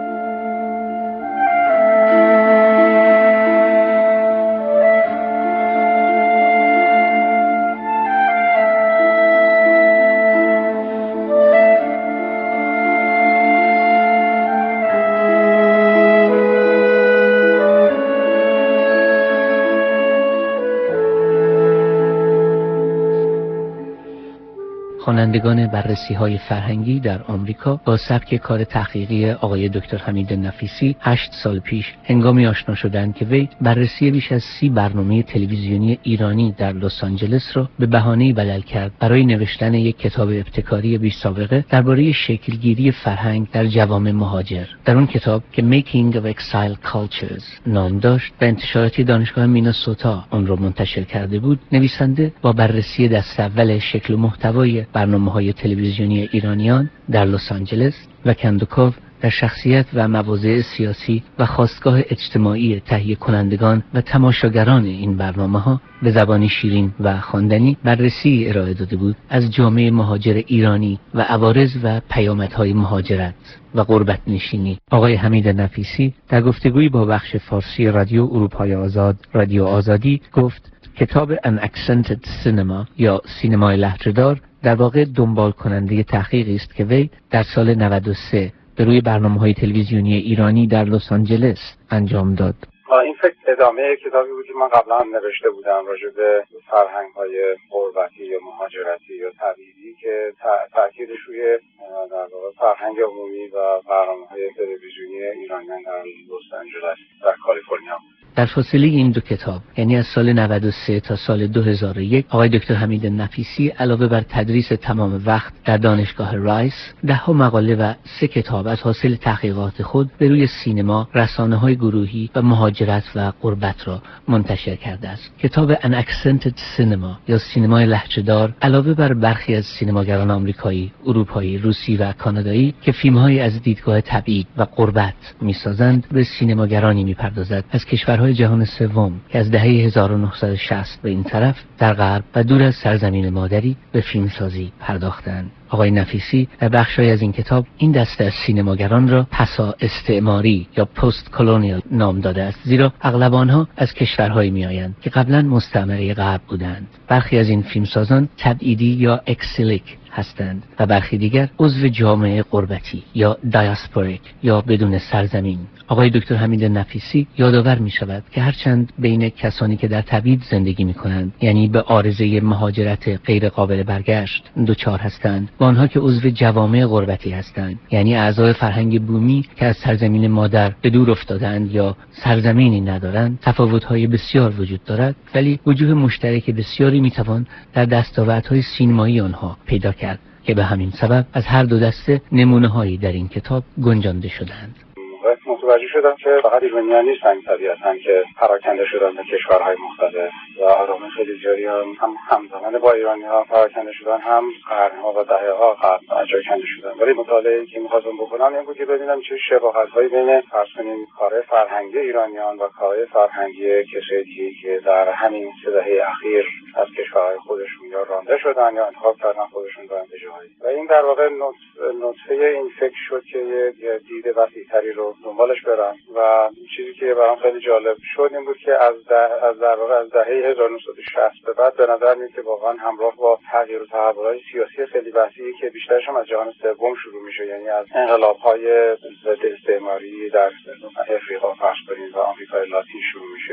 خوانندگان بررسی‌های فرهنگی در آمریکا با سبک کار تحقیقی آقای دکتر حمید نفیسی هشت سال پیش هنگامی آشنا شدند که وی بررسی بیش از سی برنامه تلویزیونی ایرانی در لس آنجلس را به بهانه‌ای بدل کرد برای نوشتن یک کتاب ابتکاری بی سابقه درباره شکلگیری فرهنگ در جوامع مهاجر. در اون کتاب که Making of Exile Cultures نام داشت و انتشاراتی دانشگاه میناسوتا آن را منتشر کرده بود، نویسنده با بررسی دست اول شکل و محتوای برنامه‌های تلویزیونی ایرانیان در لس آنجلس و کندوکاو در شخصیت و مواضع سیاسی و خاستگاه اجتماعی تهیه کنندگان و تماشاگران این برنامه‌ها به زبانی شیرین و خواندنی بررسی ارائه داده بود از جامعه مهاجر ایرانی و عوارض و پیامدهای مهاجرت و غربت نشینی. آقای حمید نفیسی در گفتگویی با بخش فارسی رادیو اروپای آزاد، رادیو آزادی، گفت کتاب An Accented Cinema یا سینمای لهجه‌دار در واقع دنبال کننده تحقیقی است که وی در سال نود و سه به روی برنامه‌های تلویزیونی ایرانی در لس آنجلس انجام داد. این فکر ادامه کتابی بود که من قبلا هم نوشته بودم راجع به فرهنگ‌های غربتی یا مهاجرتی یا تبعیدی که تأکیدش روی در واقع فرهنگ عمومی و برنامه‌های تلویزیونی ایرانیان در لس آنجلس در کالیفرنیا. در فاصله این دو کتاب، یعنی از سال نود و سه تا سال دو هزار و یک، آقای دکتر حمید نفیسی علاوه بر تدریس تمام وقت در دانشگاه رایس، ده ها مقاله و سه کتاب از حاصل تحقیقات خود به روی سینما، رسانه‌های گروهی و مهاجرت و غربت را منتشر کرده است. کتاب An Accented Cinema یا سینمای لهجه‌دار علاوه بر برخی از سینماگران آمریکایی، اروپایی، روسی و کانادایی که فیلم‌های از دیدگاه تبعید و غربت می‌سازند، به سینماگرانی می‌پردازد از کشورهای جهان سوم که از دهه هزار و نهصد و شصت به این طرف در غرب و دور از سرزمین مادری به فیلمسازی پرداختند. آقای نفیسی در بخشی از این کتاب این دسته از سینماگران را پسا استعماری یا پست کلونیال نام داده است، زیرا اغلب آنها از کشورهایی میآیند که قبلا مستعمره غرب بودند. برخی از این فیلمسازان تبعیدی یا اکسیلیک هستند و برخی دیگر عضو جامعه غربتی یا دیاسپوریک یا بدون سرزمین. آقای دکتر حمید نفیسی یادآور می شود که هرچند بین کسانی که در تبعید زندگی می کنند، یعنی به عارضه مهاجرت غیر قابل برگشت دچار هستند، و آنها که عضو جوامع غربتی هستند، یعنی اعضای فرهنگ بومی که از سرزمین مادر به دور افتادند یا سرزمینی ندارند، تفاوت‌های بسیار وجود دارد، ولی وجوه مشترک بسیاری می توان در دستاوردهای سینمایی آنها پیدا کرد که به همین سبب از هر دو دسته نمونه‌هایی در این کتاب گنجانده شدند. متوجه شدم که فقط ایرانیان نیستن طبیعتاً که پراکنده شدن به کشورهای مختلف و آدم خیلی زیادی هم هم همزمان با ایرانی‌ها پراکنده شدن، هم قرن‌ها و دهه‌ها قبل جاکنده شدن. ولی مطالعه‌ای که می‌خواستم بکنم این بود که ببینم چه شباهت‌هایی بین فرض کنیم کارهای فرهنگی ایرانیان و کارهای فرهنگی کسایی که در همین سه دهه اخیر از کشورهای خودشون یا رانده شدن یا انتخاب کردن خودشون برن به جایی. و این در واقع نطفه این فکر شد که یه دید وسیع‌تری رو دنبالش برم و چیزی که برام خیلی جالب شد این بود که از از در واقع از دهه هزار و نهصد و شصت به بعد به نظر میاد که واقعا همراه با تغییر و تحولات سیاسی خیلی وسیعی که بیشترش هم از جهان سوم شروع میشه، یعنی از انقلاب‌های ضد استعماری در افریقا فرض کنید و آمریکای لاتین شروع میشه.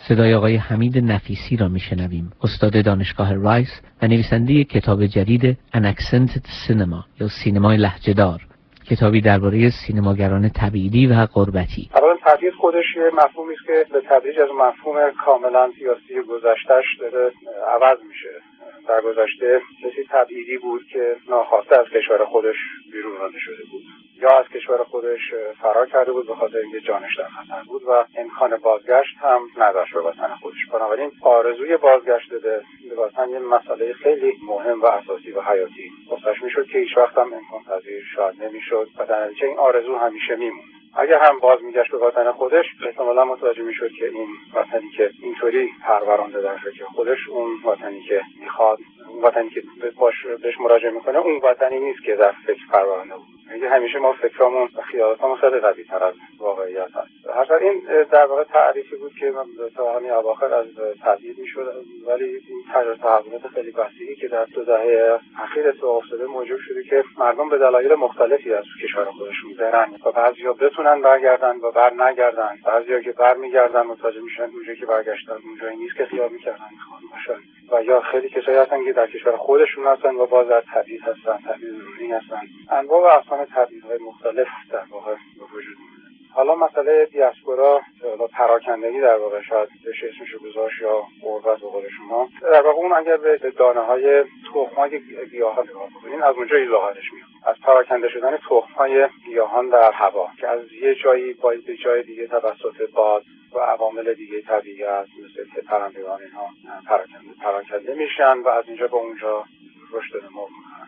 صدای آقای حمید نفیسی را میشنویم، استاد دانشگاه رایس و نویسنده کتاب جدید Unaccented Cinema یا سینمای لهجه‌دار، کتابی درباره سینماگران تبعیدی و غربتی. اولا تبعید خودش یه مفهومی است که به تدریج از مفهوم کاملا سیاسی گذشته‌اش داره عوض میشه. در گذشته کسی تبعیدی بود که ناخواسته از کشور خودش بیرون رانده شده بود یا از کشور خودش فرار کرده بود به خاطر اینکه جانش در خطر بود و امکان بازگشت هم نداشت به وطن خودش. بنابراین آرزوی بازگشت به وطن یه مسئله خیلی مهم و اساسی و حیاتی واسش میشد که هیچ وقت هم امکان پذیر شاید نمیشد و در نتیجه این آرزو همیشه میموند. اگر هم باز میگشت به وطن خودش احتمالا متوجه میشد که این وطنی که اینطوری پرورانده در فکر خودش، اون وطنی که میخواد، اون وطنی که باش بهش مراجعه میکنه، اون وطنی نیست که در فکر پرورانده بود. یعنی همیشه ما فکرامون و خیالاتمون خیلی قوی تر از واقعیت هست. هر این در واقع تعریفی بود که من تا همین اواخر از تبعید میشد، ولی این تغییر تحولات خیلی وسیعی که در دو دهه اخیر اتفاق افتاده موجب شده که مردم به دلایل مختلفی از کشور خودشون برن و بعضیا بتونن برگردن و بر نگردن، بعضیا که برمیگردن متوجه میشن اونجایی که برگشتن اونجایی نیست که خیال میکردن میخوان باشن، و یا خیلی کسایی هستن که در کشور خودشون هستن و باز در تبعید هستن، تبعید ضروری هستن. انواع و اقسام تبعیدهای مختلف در واقع به وجود میاد. حالا مسئله دیاسپورا و پراکندگی در واقع شاید بشه اسمشو گذاشت یا غربت به قول شما، در واقع اون اگر به دانه‌های تخم‌های گیاهان نگاه کنین از اونجا ایلاغتش میاد، از پراکنده شدن تخم‌های گیاهان در هوا که از یه جایی با به جای دیگه توسط باد و عوامل دیگه طبیعت مثل پرندگان اینها پراکنده پراکنده میشن و از اینجا به اونجا رشد نمو میکنن.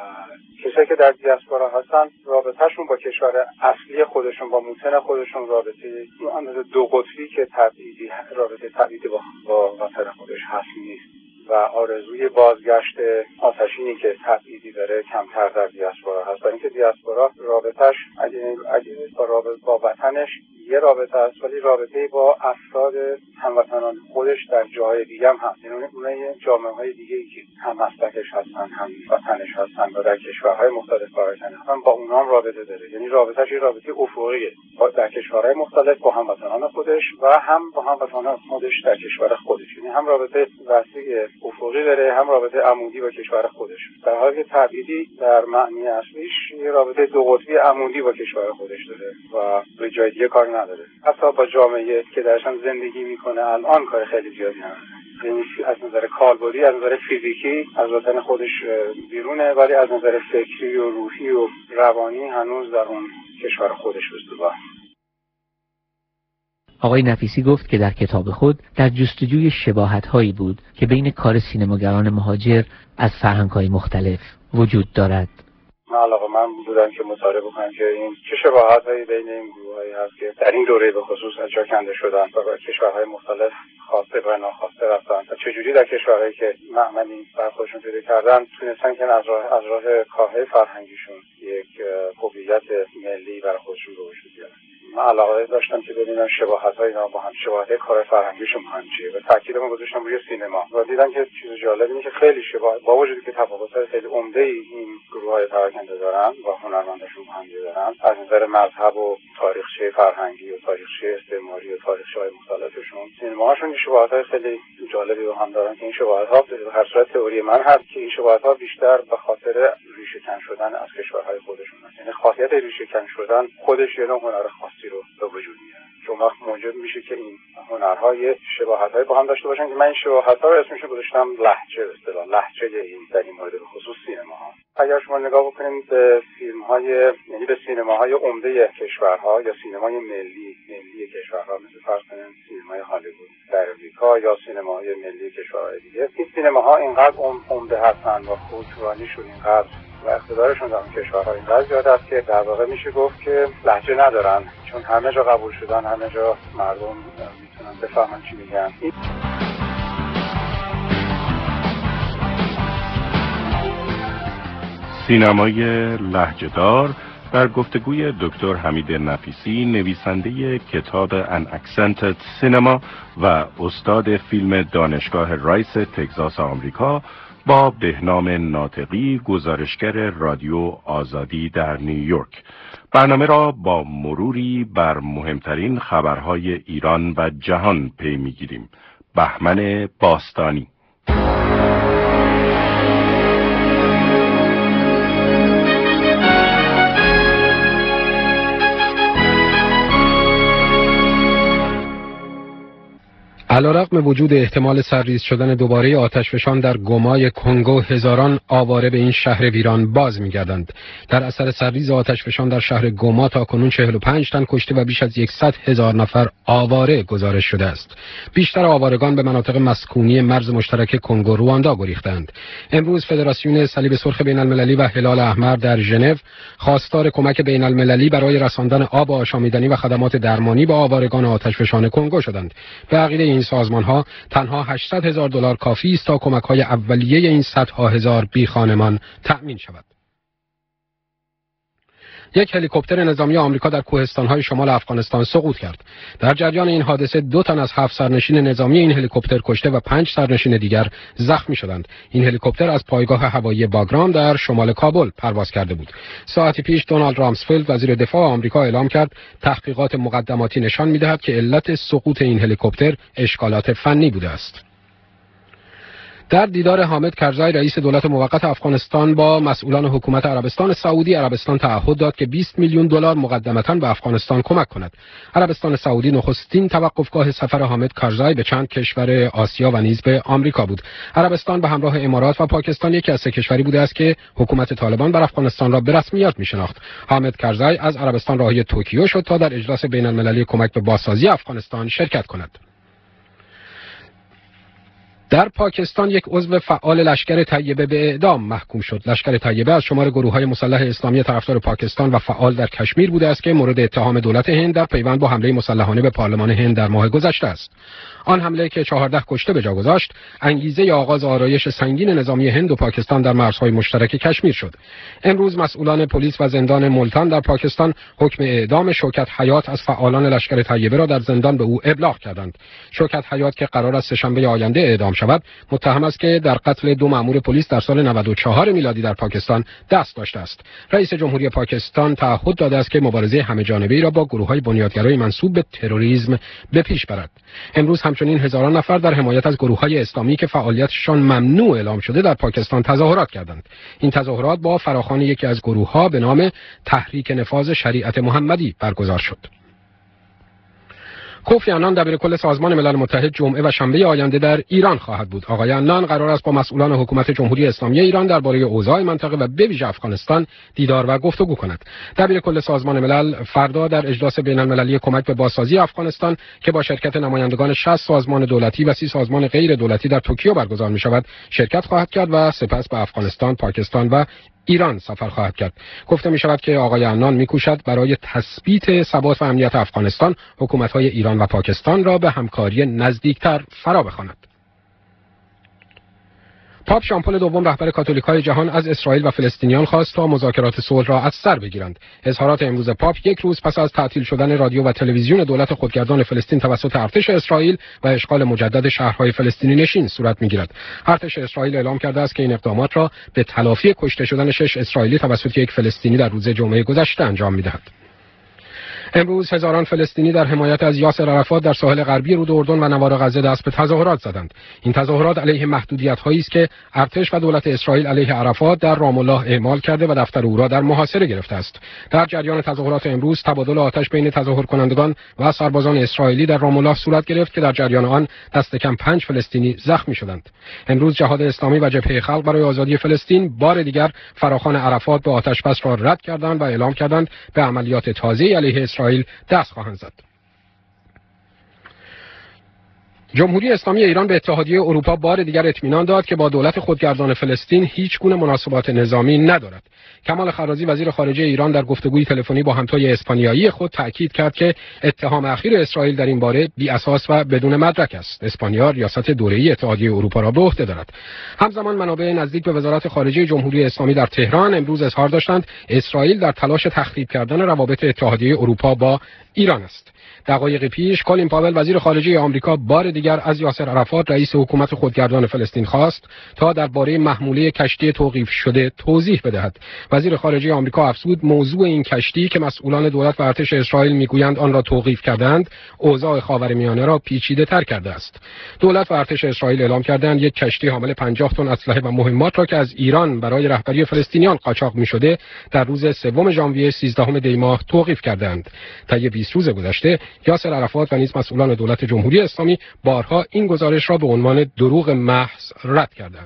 کسایی که در دیاسپورا هستن رابطهشون با کشور اصلی خودشون، با موطن خودشون، رابطه اندازه دو قطبی که تبعیدی رابطه تبعیدی با, با وطن خودش هست نیست و آرزوی بازگشت آتشینی که تبعیدی داره کمتر در دیاسپورا هست. برای اینکه دیاسپورا رابطهش اگه اگه با رابطه با وطنش یه رابطه است، ولی رابطه با افراد هموطنان خودش در جاهای دیگه هم هست. یعنی اونها جامعه‌های دیگه‌ای که هم مسلکش هستن، هم وطنش هستن و در کشورهای مختلف پراکنده هستن، با اونها هم رابطه داره. یعنی رابطه‌اش یه رابطه افقیه با در کشورهای مختلف با هموطنان خودش و هم با هموطنان خودش در کشور خودش. یعنی هم رابطه وسیع افقی داره، هم رابطه عمودی با کشور خودش. در حالی که تبعیدی در معنی اصلیش یه رابطه دو قطبی عمودی با کشور خودش داره و به جای دیگه کار نداره. حتی با جامعه که درشان زندگی میکنه الان کار خیلی زیادی نداره. یعنی از نظر کالبدی، از نظر فیزیکی از وطن خودش بیرونه، ولی از نظر فکری و روحی و روانی هنوز در اون کشور خودش استوار. آقای نفیسی گفت که در کتاب خود در جستجوی شباهت‌هایی بود که بین کار سینماگران مهاجر از فرهنگ‌های مختلف وجود دارد. من علاقه من بودم که مطالعه بکنم که این چه شباهت‌هایی بین این گروه‌هایی هست که در این دوره به خصوص از جا کنده شدن و به کشورهای مختلف خواسته و ناخواسته رفتن و چجوری در کشورهایی که معمولی بر خودشون پیدا کردن تونستن که از راه از راه کاهه فرهنگیشون یک هویت ملی برای خودشون به وجود بیارن. من علاقه داشتم که ببینم شباهت‌های اینا با هم، شباهت کار فرهنگیشون با هم چیه و تاکیدم گذاشتم روی سینما و دیدم که چیز جالب اینه که خیلی شباهت با وجودی که تفاوت‌های خیلی عمده‌ای این گروه‌های پراکنده دارن و هنرمنداشون با هم دارن از نظر مذهب و تاریخچه فرهنگی و تاریخچه استعماری و تاریخچه‌های مختلفشون، سینماهاشون شباهت‌های خیلی جالبی با هم دارن که این شباهت‌ها به هر صورت تئوری من هست که این شباهت‌ها بیشتر به خاطر ریشه‌کن شدن از کشورهای خودشون هست. یعنی خاصیت ریشه‌کن شدن خودش یه نوع هنر خاصی رو به وجود میاره. چون وقت موجب میشه که این هنرهای شباهت‌های با هم داشته باشن که من این شباهت‌ها رو اسمش رو گذاشتم لهجه، به اصطلاح لهجه این در این مورد به خصوص سینماها. اگر شما نگاه بکنید به فیلم‌های یعنی به سینماهای عمده کشورها یا سینمای ملی ملی کشورها مثل فرض کنید سینمای هالیوود در آمریکا یا سینماهای ملی کشورهای دیگه، این سینماها اینقدر عمده هستن و خودرانیشون اینقدر و اقتدارشون در اون کشورها اینقدر زیاد است که در واقع میشه گفت که لهجه ندارن، چون همه جا قبول شدن، همه جا مردم میتونن بفهمن چی میگن. سینمای لهجه‌دار در گفتگوی دکتر حمید نفیسی، نویسنده کتاب ان اکسنتد سینما و استاد فیلم دانشگاه رایس تگزاس آمریکا، با بهنام ناطقی، گزارشگر رادیو آزادی در نیویورک. برنامه را با مروری بر مهمترین خبرهای ایران و جهان پی میگیریم. بهمن باستانی. علیرغم وجود احتمال سرریز شدن دوباره آتشفشان در گومای کنگو، هزاران آواره به این شهر ویران باز می‌گردند. در اثر سرریز آتشفشان در شهر گوما تاکنون چهل و پنج تن کشته و بیش از صد هزار نفر آواره گزارش شده است. بیشتر آوارگان به مناطق مسکونی مرز مشترک کنگو رواندا گریختند. امروز فدراسیون صلیب سرخ بین‌المللی و هلال احمر در ژنو خواستار کمک بین‌المللی برای رساندن آب آشامیدنی و خدمات درمانی به آوارگان آتشفشان کنگو شدند. به عقیده این سازمان‌ها تنها هشتصد هزار دلار کافی است تا کمک‌های اولیه این صدها هزار بی‌خانمان تأمین شود. یک هلیکوپتر نظامی آمریکا در کوهستان‌های شمال افغانستان سقوط کرد. در جریان این حادثه دو تن از هفت سرنشین نظامی این هلیکوپتر کشته و پنج سرنشین دیگر زخمی شدند. این هلیکوپتر از پایگاه هوایی باگرام در شمال کابل پرواز کرده بود. ساعتی پیش دونالد رامسفلد وزیر دفاع آمریکا اعلام کرد تحقیقات مقدماتی نشان می‌دهد که علت سقوط این هلیکوپتر اشکالات فنی بوده است. در دیدار حامد کرزای رئیس دولت موقت افغانستان با مسئولان حکومت عربستان سعودی، عربستان تعهد داد که بیست میلیون دلار مقدمتاً به افغانستان کمک کند. عربستان سعودی نخستین توقفگاه سفر حامد کرزای به چند کشور آسیا و نیز به آمریکا بود. عربستان به همراه امارات و پاکستان یکی از سه کشوری بوده است که حکومت طالبان بر افغانستان را به رسمیت می‌شناخت. حامد کرزای از عربستان راهی توکیو شد تا در اجلاس بین‌المللی کمک به بازسازی افغانستان شرکت کند. در پاکستان یک عضو فعال لشکر طیبه به اعدام محکوم شد. لشکر طیبه از شمار گروه‌های مسلح اسلامی طرفدار پاکستان و فعال در کشمیر بوده است که مورد اتهام دولت هند در پیوند با حمله مسلحانه به پارلمان هند در ماه گذشته است. آن حمله که چهارده کشته به جا گذاشت، انگیزه آغاز آرایش سنگین نظامی هند و پاکستان در مرزهای مشترک کشمیر شد. امروز مسئولان پلیس و زندان ملتان در پاکستان حکم اعدام شوکت حیات از فعالان لشکر طیبه را در زندان به او ابلاغ کردند. شوکت حیات که قرار است سه‌شنبه آینده اعدام شود، متهم است که در قتل دو مأمور پلیس در سال نود و چهار میلادی در پاکستان دست داشته است. رئیس جمهوری پاکستان تعهد داده است که مبارزه همه‌جانبه‌ای را با گروه‌های بنیادگرای منسوب به تروریسم به پیش برد. امروز همچنین هزاران نفر در حمایت از گروه‌های اسلامی که فعالیتشان ممنوع اعلام شده در پاکستان تظاهرات کردند. این تظاهرات با فراخوان یکی از گروه‌ها به نام تحریک نفاذ شریعت محمدی برگزار شد. کوفی عنان دبیرکل سازمان ملل متحد جمعه و شنبه آینده در ایران خواهد بود. آقای عنان قرار است با مسئولان حکومت جمهوری اسلامی ایران درباره اوضاع منطقه و به ویژه افغانستان دیدار و گفتگو کند. دبیرکل سازمان ملل فردا در اجلاس بین‌المللی کمک به بازسازی افغانستان که با شرکت نمایندگان شصت سازمان دولتی و سی سازمان غیر دولتی در توکیو برگزار می شود شرکت خواهد کرد و سپس به افغانستان، پاکستان و ایران سفر خواهد کرد. گفته می شود که آقای عنان می کوشد برای تثبیت ثبات و امنیت افغانستان حکومت‌های ایران و پاکستان را به همکاری نزدیکتر فرا بخواند. پاپ ژامپل دوم رهبر کاتولیک‌های جهان از اسرائیل و فلسطینیان خواست تا مذاکرات صلح را از سر بگیرند. اظهارات امروز پاپ یک روز پس از تعطیل شدن رادیو و تلویزیون دولت خودگردان فلسطین توسط ارتش اسرائیل و اشغال مجدد شهرهای فلسطینی نشین صورت می‌گیرد. ارتش اسرائیل اعلام کرده است که این اقدامات را به تلافی کشته شدن شش اسرائیلی توسط یک فلسطینی در روز جمعه گذشته انجام می‌دهد. امروز هزاران فلسطینی در حمایت از یاسر عرفات در ساحل غربی رود اردن و نوار غزه دست به تظاهرات زدند. این تظاهرات علیه محدودیت‌هایی است که ارتش و دولت اسرائیل علیه عرفات در رام الله اعمال کرده و دفتر او را در محاصره گرفته است. در جریان تظاهرات امروز تبادل آتش بین تظاهر کنندگان و سربازان اسرائیلی در رام الله صورت گرفت که در جریان آن دست کم پنج فلسطینی زخمی شدند. امروز جهاد اسلامی و جبهه خلق برای آزادی فلسطین بار دیگر فراخوان عرفات به آتشبس را رد کردند و اعلام کردند به عملیات تازه‌ای علیه اسرائیل دست خواهند زد. جمهوری اسلامی ایران به اتحادیه اروپا بار دیگر اطمینان داد که با دولت خودگردان فلسطین هیچ گونه مناسبات نظامی ندارد. کمال خرازی وزیر خارجه ایران در گفتگوی تلفنی با همتای اسپانیایی خود تاکید کرد که اتهام اخیر اسرائیل در این باره بی اساس و بدون مدرک است. اسپانیا ریاست دوره‌ای اتحادیه اروپا را به عهده دارد. همزمان منابع نزدیک به وزارت خارجه جمهوری اسلامی در تهران امروز اظهار داشتند اسرائیل در تلاش تخریب کردن روابط اتحادیه اروپا با ایران است. دقایق پیش کالین پاول وزیر خارجه آمریکا بار دیگر از یاسر عرفات رئیس حکومت خودگردان فلسطین خواست تا درباره محموله کشتی توقیف شده توضیح بدهد. وزیر خارجه آمریکا افزود موضوع این کشتی که مسئولان دولت و ارتش اسرائیل میگویند آن را توقیف کردند، اوضاع خاورمیانه را پیچیده تر کرده است. دولت و ارتش اسرائیل اعلام کردند یک کشتی حامل پنجاه تن اسلحه و مهمات را که از ایران برای رهبری فلسطینیان قاچاق می‌شده در روز سوم ژانویه سیزدهم دی ماه توقیف کردند. طی بیست روز گذشته یاسر عرفات و نیز مسئولان دولت جمهوری اسلامی بارها این گزارش را به عنوان دروغ محض رد کردند.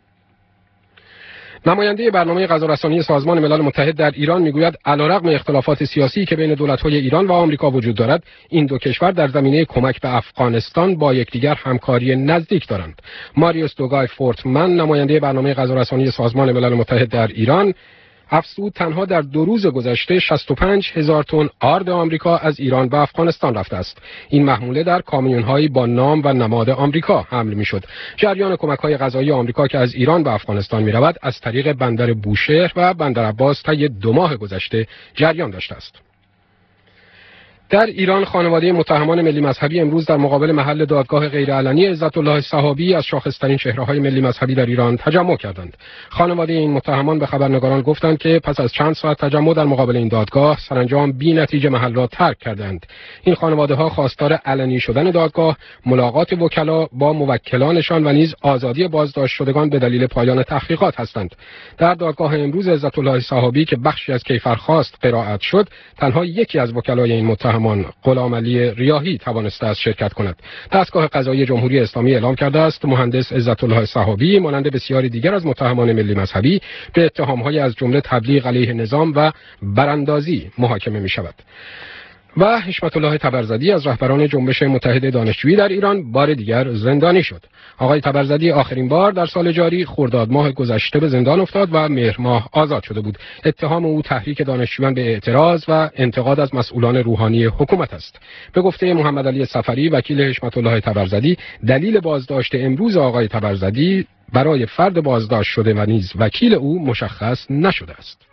نماینده برنامه غذارسانی سازمان ملل متحد در ایران میگوید علیرغم اختلافات سیاسی که بین دولت‌های ایران و آمریکا وجود دارد، این دو کشور در زمینه کمک به افغانستان با یکدیگر همکاری نزدیک دارند. ماریوس دوگای فورتمن نماینده برنامه غذارسانی سازمان ملل متحد در ایران افزود تنها در دو روز گذشته شصت و پنج هزار تن آرد آمریکا از ایران به افغانستان رفته است. این محموله در کامیون‌هایی با نام و نماد آمریکا حمل می‌شد. جریان کمک‌های غذایی آمریکا که از ایران به افغانستان می‌رود از طریق بندر بوشهر و بندر عباس طی دو ماه گذشته جریان داشته است. در ایران خانواده متهمان ملی مذهبی امروز در مقابل محل دادگاه غیرعلنی عزت الله صحابی از شاخص‌ترین چهره‌های ملی مذهبی در ایران تجمع کردند. خانواده این متهمان به خبرنگاران گفتند که پس از چند ساعت تجمع در مقابل این دادگاه سرانجام بی نتیجه محل را ترک کردند. این خانواده‌ها خواستار علنی شدن دادگاه، ملاقات وکلا با موکلانشان و نیز آزادی بازداشت شدگان به دلیل پایان تحقیقات هستند. در دادگاه امروز عزت الله صحابی که بخشی از کیفرخواست قرائت شد، تنها یکی از وکلای این متهم غلام علی ریاحی توانسته است شرکت کند. دستگاه قضایی جمهوری اسلامی اعلام کرده است مهندس عزت الله صحابی مانند بسیاری دیگر از متهمان ملی مذهبی به اتهام‌های از جمله تبلیغ علیه نظام و براندازی محاکمه می شود. و حشمت الله تبرزدی از رهبران جنبش متحد دانشجویی در ایران بار دیگر زندانی شد. آقای تبرزدی آخرین بار در سال جاری خرداد ماه گذشته به زندان افتاد و مهر ماه آزاد شده بود. اتهام او تحریک دانشجویان به اعتراض و انتقاد از مسئولان روحانی حکومت است. به گفته محمد علی صفری وکیل حشمت الله تبرزدی، دلیل بازداشت امروز آقای تبرزدی برای فرد بازداشت شده و نیز وکیل او مشخص نشده است.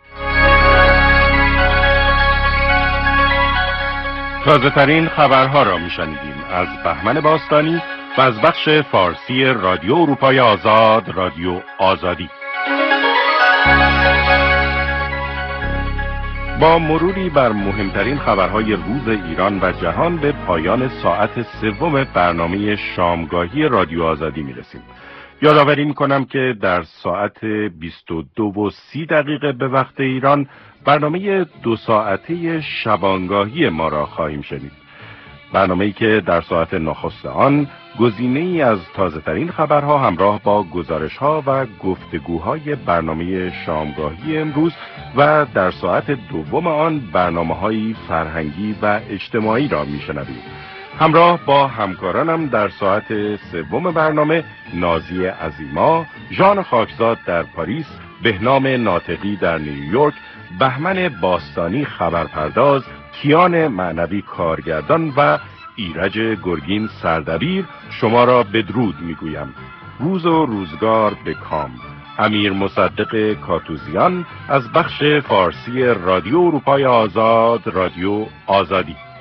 تازه ترین خبرها را میشنیدیم از بهمن باستانی و از بخش فارسی رادیو اروپای آزاد، رادیو آزادی. با مروری بر مهمترین خبرهای روز ایران و جهان به پایان ساعت سوم برنامه شامگاهی رادیو آزادی میرسیم. یادآوری میکنم که در ساعت بیست و دو و سی دقیقه به وقت ایران برنامه دو ساعته شبانگاهی ما را خواهیم شنید. برنامه‌ای که در ساعت نخست آن گزینه‌ای از تازه‌ترین خبرها همراه با گزارش‌ها و گفتگوهای برنامه شامگاهی امروز و در ساعت دوم آن برنامه‌های فرهنگی و اجتماعی را می‌شنوید. همراه با همکارانم در ساعت سوم برنامه نازی عظیما، ژان خاکزاد در پاریس، بهنام ناطقی در نیویورک، بهمن باستانی خبرپرداز، کیان معنوی کارگردان و ایرج گرگین سردبیر شما را بدرود میگویم. روز و روزگار به کام. امیر مصدق کاتوزیان از بخش فارسی رادیو اروپای آزاد، رادیو آزادی.